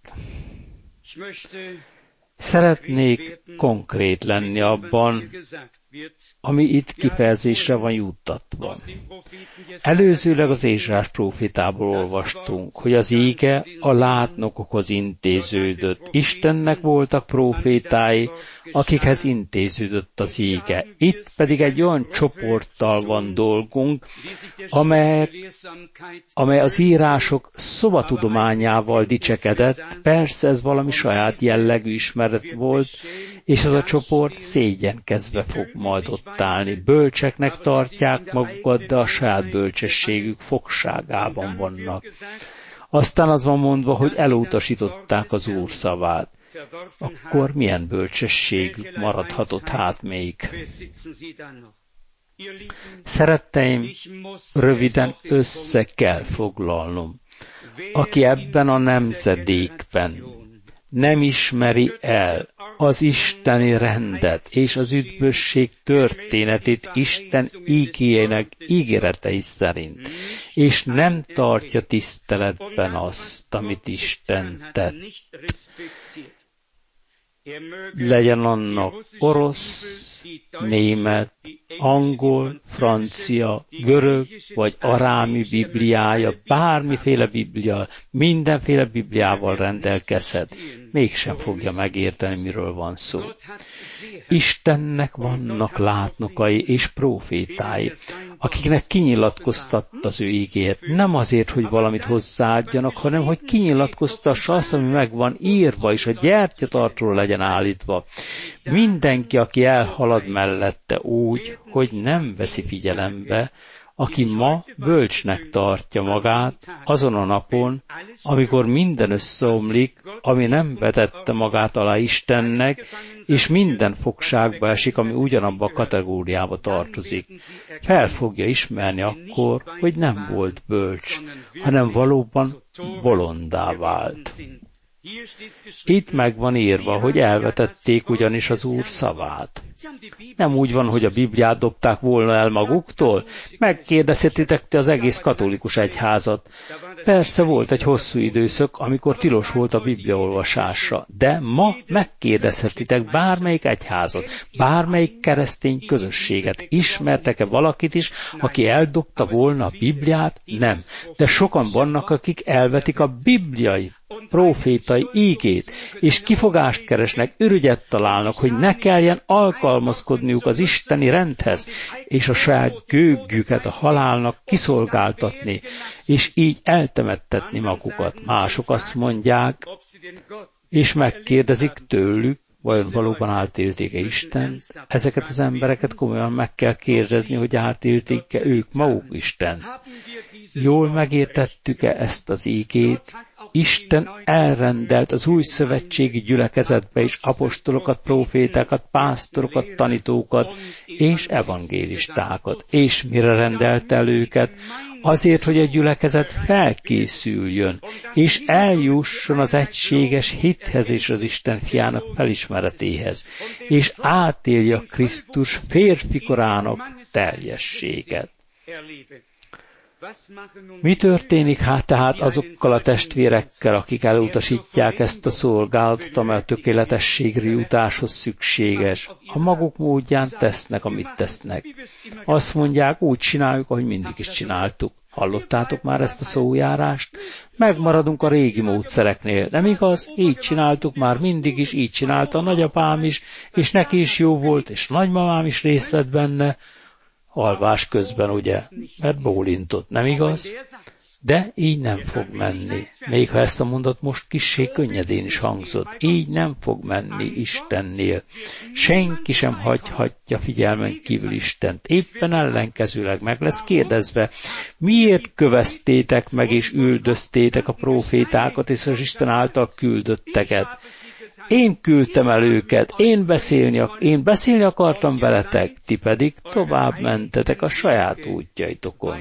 Szeretnék konkrét lenni abban, ami itt kifejezésre van juttatva. Előzőleg az Ézsaiás prófétából olvastunk, hogy az íge a látnokokhoz intéződött. Istennek voltak prófétái, akikhez intéződött az íge. Itt pedig egy olyan csoporttal van dolgunk, amely, amely az írások szobatudományával dicsekedett. Persze ez valami saját jellegű ismeret volt, és ez a csoport szégyenkezve fog majd ott állni. Bölcseknek tartják magukat, de a saját bölcsességük fogságában vannak. Aztán az van mondva, hogy elutasították az Úr szavát. Akkor milyen bölcsességük maradhatott hát még? Szeretteim, röviden össze kell foglalnom. Aki ebben a nemzedékben nem ismeri el az isteni rendet és az üdvösség történetét Isten ígéjének ígéretei szerint, és nem tartja tiszteletben azt, amit Isten tett. Legyen annak orosz, német, angol, francia, görög vagy arámi bibliája, bármiféle biblia, mindenféle bibliával rendelkezhet, mégsem fogja megérteni, miről van szó. Istennek vannak látnokai és prófétái, akiknek kinyilatkoztatta az ő ígét, nem azért, hogy valamit hozzáadjanak, hanem hogy kinyilatkoztassa azt, ami meg van írva, és a gyertyatartóra legyen állítva. Mindenki, aki elhalad mellette úgy, hogy nem veszi figyelembe, aki ma bölcsnek tartja magát azon a napon, amikor minden összeomlik, ami nem vetette magát alá Istennek, és minden fogságba esik, ami ugyanabba a kategóriába tartozik. Fel fogja ismerni akkor, hogy nem volt bölcs, hanem valóban bolondá vált. Itt meg van írva, hogy elvetették ugyanis az Úr szavát. Nem úgy van, hogy a Bibliát dobták volna el maguktól? Megkérdezhetitek te az egész katolikus egyházat. Persze volt egy hosszú időszak, amikor tilos volt a Biblia olvasása, de ma megkérdezhetitek bármelyik egyházat, bármelyik keresztény közösséget. Ismertek-e valakit is, aki eldobta volna a Bibliát? Nem. De sokan vannak, akik elvetik a bibliai prófétai ígét, és kifogást keresnek, ürügyet találnak, hogy ne kelljen alkalmazkodniuk az isteni rendhez, és a saját gőgüket a halálnak kiszolgáltatni, és így eltemettetni magukat. Mások azt mondják, és megkérdezik tőlük, Vajon valóban átélték-e Isten? Ezeket az embereket komolyan meg kell kérdezni, hogy átélték-e ők maguk Isten. Jól megértettük-e ezt az ígét? Isten elrendelt az új szövetségi gyülekezetbe is apostolokat, prófétákat, pásztorokat, tanítókat és evangélistákat. És mire rendelt el őket? Azért, hogy a gyülekezet felkészüljön, és eljusson az egységes hithez és az Isten fiának felismeretéhez, és átélje Krisztus férfi korának teljességet. Mi történik hát tehát azokkal a testvérekkel, akik elutasítják ezt a szolgálatot, amely a tökéletességre jutáshoz szükséges? A maguk módján tesznek, amit tesznek. Azt mondják, úgy csináljuk, ahogy mindig is csináltuk. Hallottátok már ezt a szójárást? Megmaradunk a régi módszereknél. Nem igaz? Így csináltuk már mindig is, így csinálta a nagyapám is, és neki is jó volt, és nagymamám is részt vett benne. Alvás közben, ugye? Mert bólintott, nem igaz? De így nem fog menni. Még ha ezt a mondat most kissé könnyedén is hangzott. Így nem fog menni Istennél. Senki sem hagyhatja figyelmen kívül Istent. Éppen ellenkezőleg meg lesz kérdezve, miért köveztétek meg és üldöztétek a prófétákat és az Isten által küldötteket? Én küldtem el őket, én beszélni, én beszélni akartam veletek, ti pedig tovább mentetek a saját útjaitokon.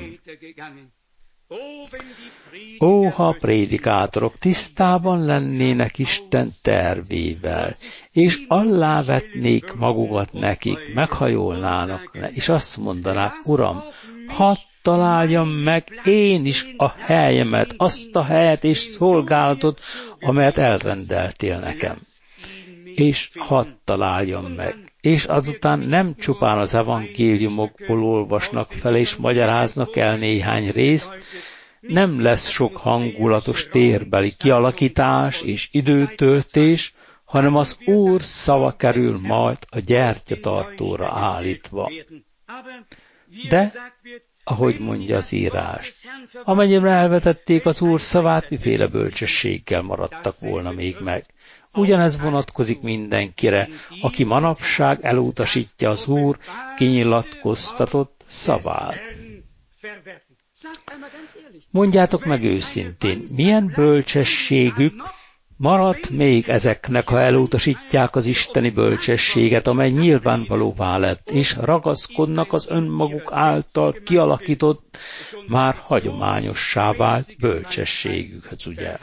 Ó, ha a prédikátorok tisztában lennének Isten tervével, és alávetnék magukat nekik, meghajolnának, és azt mondanák, Uram, hadd találjam meg én is a helyemet, azt a helyet és szolgálatot, amelyet elrendeltél nekem. És hadd találjam meg. És azután nem csupán az evangéliumokból olvasnak fel és magyaráznak el néhány részt, nem lesz sok hangulatos térbeli kialakítás és időtöltés, hanem az Úr szava kerül majd a gyertyatartóra állítva. De, ahogy mondja az írás, amennyire elvetették az Úr szavát, miféle bölcsességgel maradtak volna még meg. Ugyanez vonatkozik mindenkire, aki manapság elutasítja az Úr kinyilatkoztatott szavát. Mondjátok meg őszintén, milyen bölcsességük maradt még ezeknek, ha elutasítják az isteni bölcsességet, amely nyilvánvalóvá lett, és ragaszkodnak az önmaguk által kialakított, már hagyományossá vált bölcsességükhöz, ugye?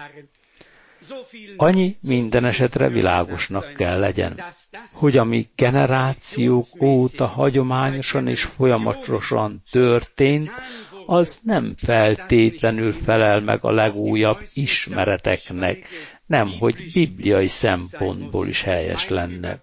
Annyi minden esetre világosnak kell legyen, hogy ami generációk óta hagyományosan és folyamatosan történt, az nem feltétlenül felel meg a legújabb ismereteknek, nemhogy bibliai szempontból is helyes lenne.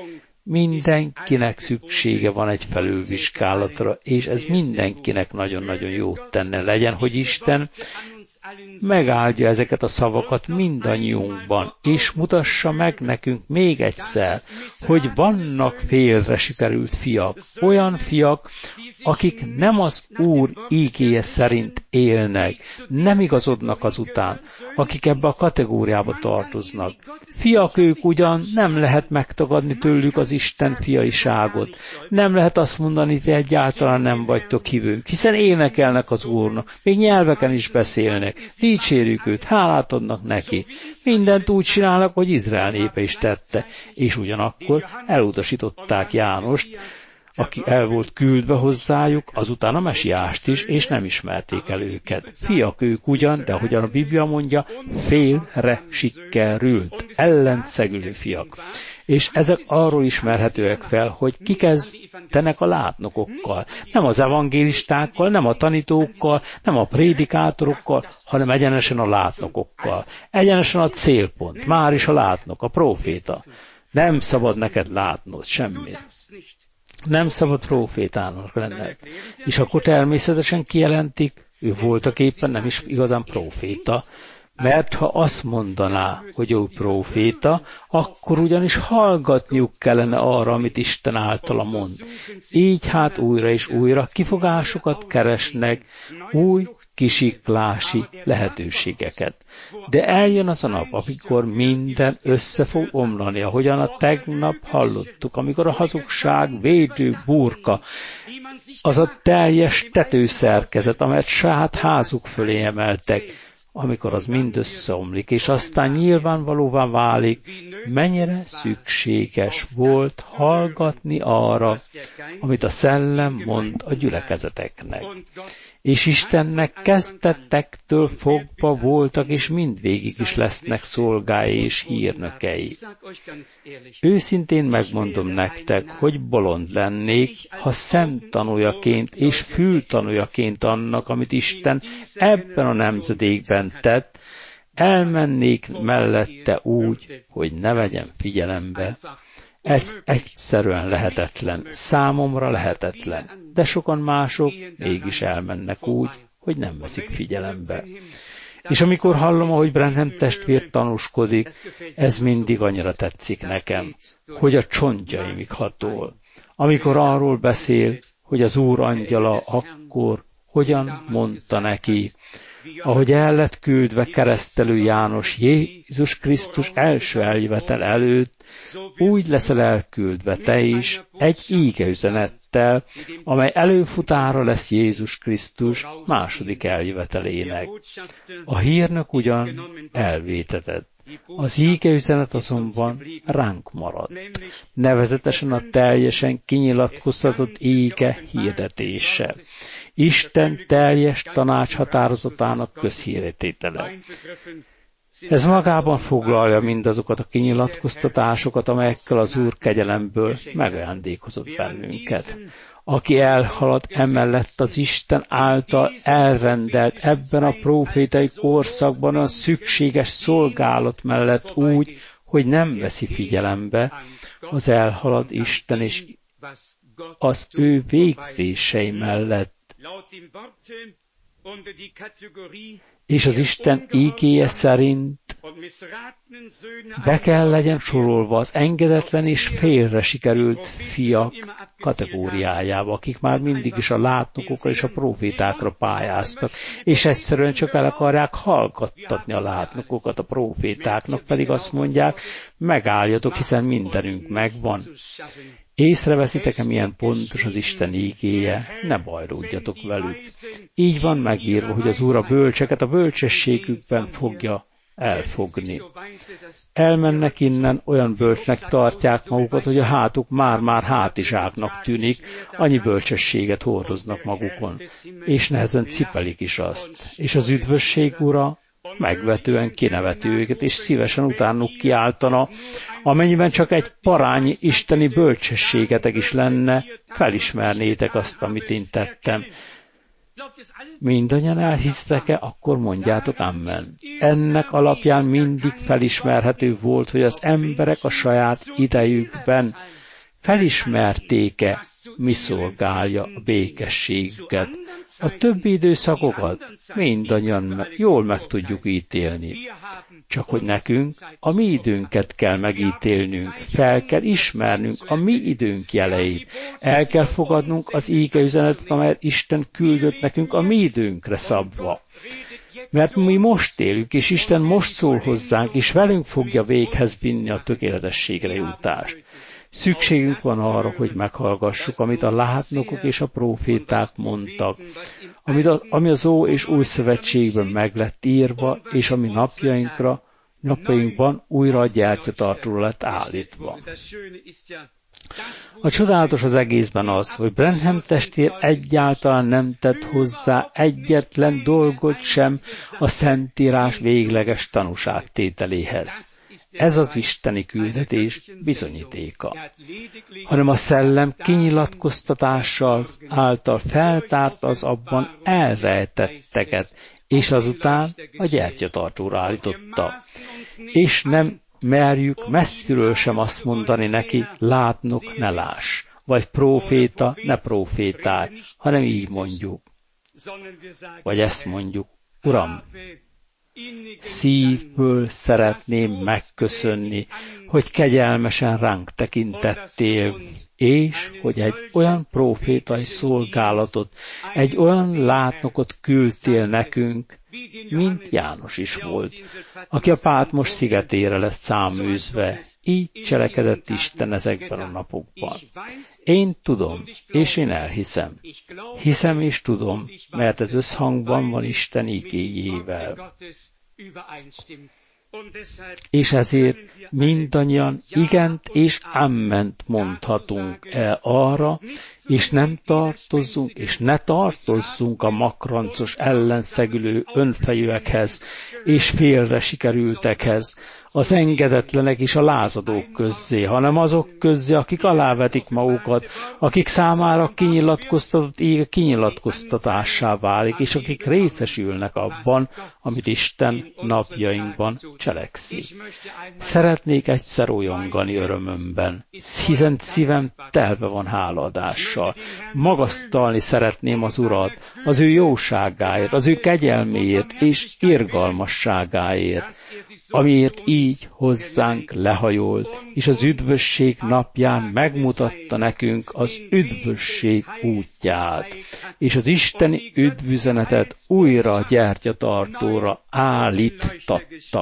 Mindenkinek szüksége van egy felülvizsgálatra, és ez mindenkinek nagyon-nagyon jót tenne, legyen, hogy Isten megáldja ezeket a szavakat mindannyiunkban, és mutassa meg nekünk még egyszer, hogy vannak félre sikerült fiak, olyan fiak, akik nem az Úr ígéje szerint élnek, nem igazodnak azután, akik ebbe a kategóriába tartoznak. Fiak ők ugyan, nem lehet megtagadni tőlük az Isten fiaiságot, nem lehet azt mondani, hogy egyáltalán nem vagytok hívők, hiszen énekelnek az Úrnak, még nyelveken is beszélnek, dicsérjük őt, hálát adnak neki, mindent úgy csinálnak, hogy Izrael népe is tette, és ugyanakkor elutasították Jánost, aki el volt küldve hozzájuk, azután a mesiást is, és nem ismerték el őket. Fiak ők ugyan, de ahogyan a Biblia mondja, félre sikerült, ellenszegülő fiak. És ezek arról ismerhetőek fel, hogy kikezdenek a látnokokkal, nem az evangélistákkal, nem a tanítókkal, nem a prédikátorokkal, hanem egyenesen a látnokokkal. Egyenesen a célpont, már is a látnok, a próféta. Nem szabad neked látnod semmit. Nem szabad prófétának lenned. És akkor természetesen kijelentik, ő voltak éppen nem is igazán próféta, mert ha azt mondaná, hogy ő próféta, akkor ugyanis hallgatniuk kellene arra, amit Isten általa mond. Így hát újra és újra kifogásokat keresnek, új kisiklási lehetőségeket. De eljön az a nap, amikor minden össze fog omlani, ahogyan a tegnap hallottuk, amikor a hazugság védő burka, az a teljes tetőszerkezet, amelyet saját házuk fölé emeltek, amikor az mind összeomlik, és aztán nyilvánvalóvá válik, mennyire szükséges volt hallgatni arra, amit a Szellem mond a gyülekezeteknek. És Istennek kezdetektől fogva voltak, és mindvégig is lesznek szolgái és hírnökei. Őszintén megmondom nektek, hogy bolond lennék, ha szemtanújaként és fültanújaként annak, amit Isten ebben a nemzedékben tett, elmennék mellette úgy, hogy ne vegyem figyelembe. Ez egyszerűen lehetetlen, számomra lehetetlen, de sokan mások mégis elmennek úgy, hogy nem veszik figyelembe. És amikor hallom, ahogy Branham testvér tanúskodik, ez mindig annyira tetszik nekem, hogy a csontjaimig hatol. Amikor arról beszél, hogy az Úr angyala akkor hogyan mondta neki, ahogy el lett küldve keresztelő János Jézus Krisztus első eljövetel előtt, úgy leszel elküldve te is egy ígeüzenettel, amely előfutára lesz Jézus Krisztus második eljövetelének. A hírnök ugyan elvétetett, az ígeüzenet azonban ránk maradt, nevezetesen a teljesen kinyilatkoztatott ége hirdetése. Isten teljes tanácshatározatának közhírtétele. Ez magában foglalja mindazokat a kinyilatkoztatásokat, amelyekkel az Úr kegyelemből megajándékozott bennünket. Aki elhalad emellett az Isten által elrendelt ebben a prófétai korszakban a szükséges szolgálat mellett úgy, hogy nem veszi figyelembe, az elhalad Isten és az ő végzései mellett, és az Isten ígéje szerint be kell legyen sorolva az engedetlen és félre sikerült fiak kategóriájába, akik már mindig is a látnokokra és a profétákra pályáztak, és egyszerűen csak el akarják hallgattatni a látnokokat a profétáknak, pedig azt mondják, megálljatok, hiszen mindenünk megvan. Észreveszitek-e, milyen pontos az Isten ígéje? Ne bajlódjatok velük. Így van megírva, hogy az Úr a bölcseket a bölcsességükben fogja elfogni. Elmennek innen, olyan bölcsnek tartják magukat, hogy a hátuk már-már hátizsáknak tűnik, annyi bölcsességet hordoznak magukon, és nehezen cipelik is azt. És az üdvösség Ura megvetően kineveti őket, és szívesen utánuk kiáltana, amennyiben csak egy parányi isteni bölcsességetek is lenne, felismernétek azt, amit én tettem. Mindannyian elhisztek-e, akkor mondjátok amen. Ennek alapján mindig felismerhető volt, hogy az emberek a saját idejükben felismerték-e, mi szolgálja a békességüket. A többi időszakokat mindannyian jól meg tudjuk ítélni. Csak hogy nekünk a mi időnket kell megítélnünk, fel kell ismernünk a mi időnk jeleit, el kell fogadnunk az ígeüzenetet, amelyet Isten küldött nekünk a mi időnkre szabva. Mert mi most élünk, és Isten most szól hozzánk, és velünk fogja véghez vinni a tökéletességre jutást. Szükségünk van arra, hogy meghallgassuk, amit a látnokok és a próféták mondtak, amit a, ami az Ó és Új Szövetségben meg lett írva, és ami napjainkra, napjainkban újra a gyertyatartóra lett állítva. A csodálatos az egészben az, hogy Branham testvér egyáltalán nem tett hozzá egyetlen dolgot sem a Szentírás végleges tanúságtételéhez. Ez az isteni küldetés bizonyítéka, hanem a szellem kinyilatkoztatással által feltárt az abban elrejtetteket, és azután a gyertyatartóra állította. És nem merjük messziről sem azt mondani neki, látnok, ne láss, vagy próféta, ne prófétálj, hanem így mondjuk. Vagy ezt mondjuk, Uram, szívből szeretném megköszönni, hogy kegyelmesen ránk tekintettél, és hogy egy olyan profétai szolgálatot, egy olyan látnokot küldtél nekünk, mint János is volt, aki a Pátmos szigetére lesz száműzve. Így cselekedett Isten ezekben a napokban. Én tudom, és én elhiszem. Hiszem és tudom, mert ez összhangban van Isten igéjével. És ezért mindannyian igent és amment mondhatunk el arra, és nem tartozzunk, és ne tartozzunk a makrancos ellenszegülő önfejűekhez, és félre sikerültekhez, az engedetlenek és a lázadók közzé, hanem azok közzé, akik alávetik magukat, akik számára kinyilatkoztatott ég kinyilatkoztatássá válik, és akik részesülnek abban, amit Isten napjainkban cselekszik. Szeretnék egyszer olyongani örömömben, hiszen szívem telve van hálaadással. Magasztalni szeretném az Urat, az ő jóságáért, az ő kegyelméért és irgalmasságáért, amiért így hozzánk lehajolt, és az üdvösség napján megmutatta nekünk az üdvösség útját, és az isteni üdvüzenetet újra a gyertyatartóra állíttatta.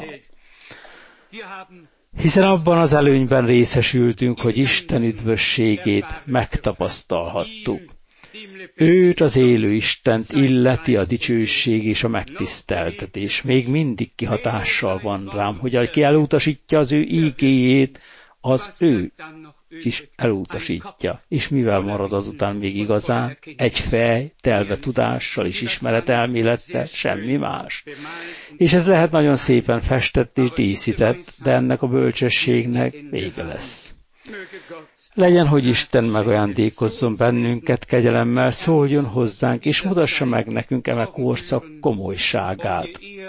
Hiszen abban az előnyben részesültünk, hogy Isten üdvösségét megtapasztalhattuk. Őt, az élő Istent illeti a dicsőség és a megtiszteltetés. Még mindig kihatással van rám, hogy aki elutasítja az ő ígéjét, az ő is elutasítja. És mivel marad azután még igazán? Egy fej, telve tudással és ismeretelmélettel, semmi más. És ez lehet nagyon szépen festett és díszített, de ennek a bölcsességnek vége lesz. Legyen, hogy Isten megajándékozzon bennünket kegyelemmel, szóljon hozzánk, és mutassa meg nekünk eme korszak komolyságát.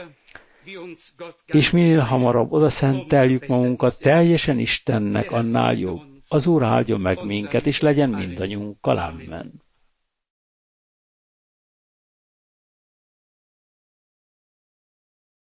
És minél hamarabb oda szenteljük magunkat teljesen Istennek, annál jobb. Az Úr áldjon meg minket, és legyen mindannyiunkkal. Amen.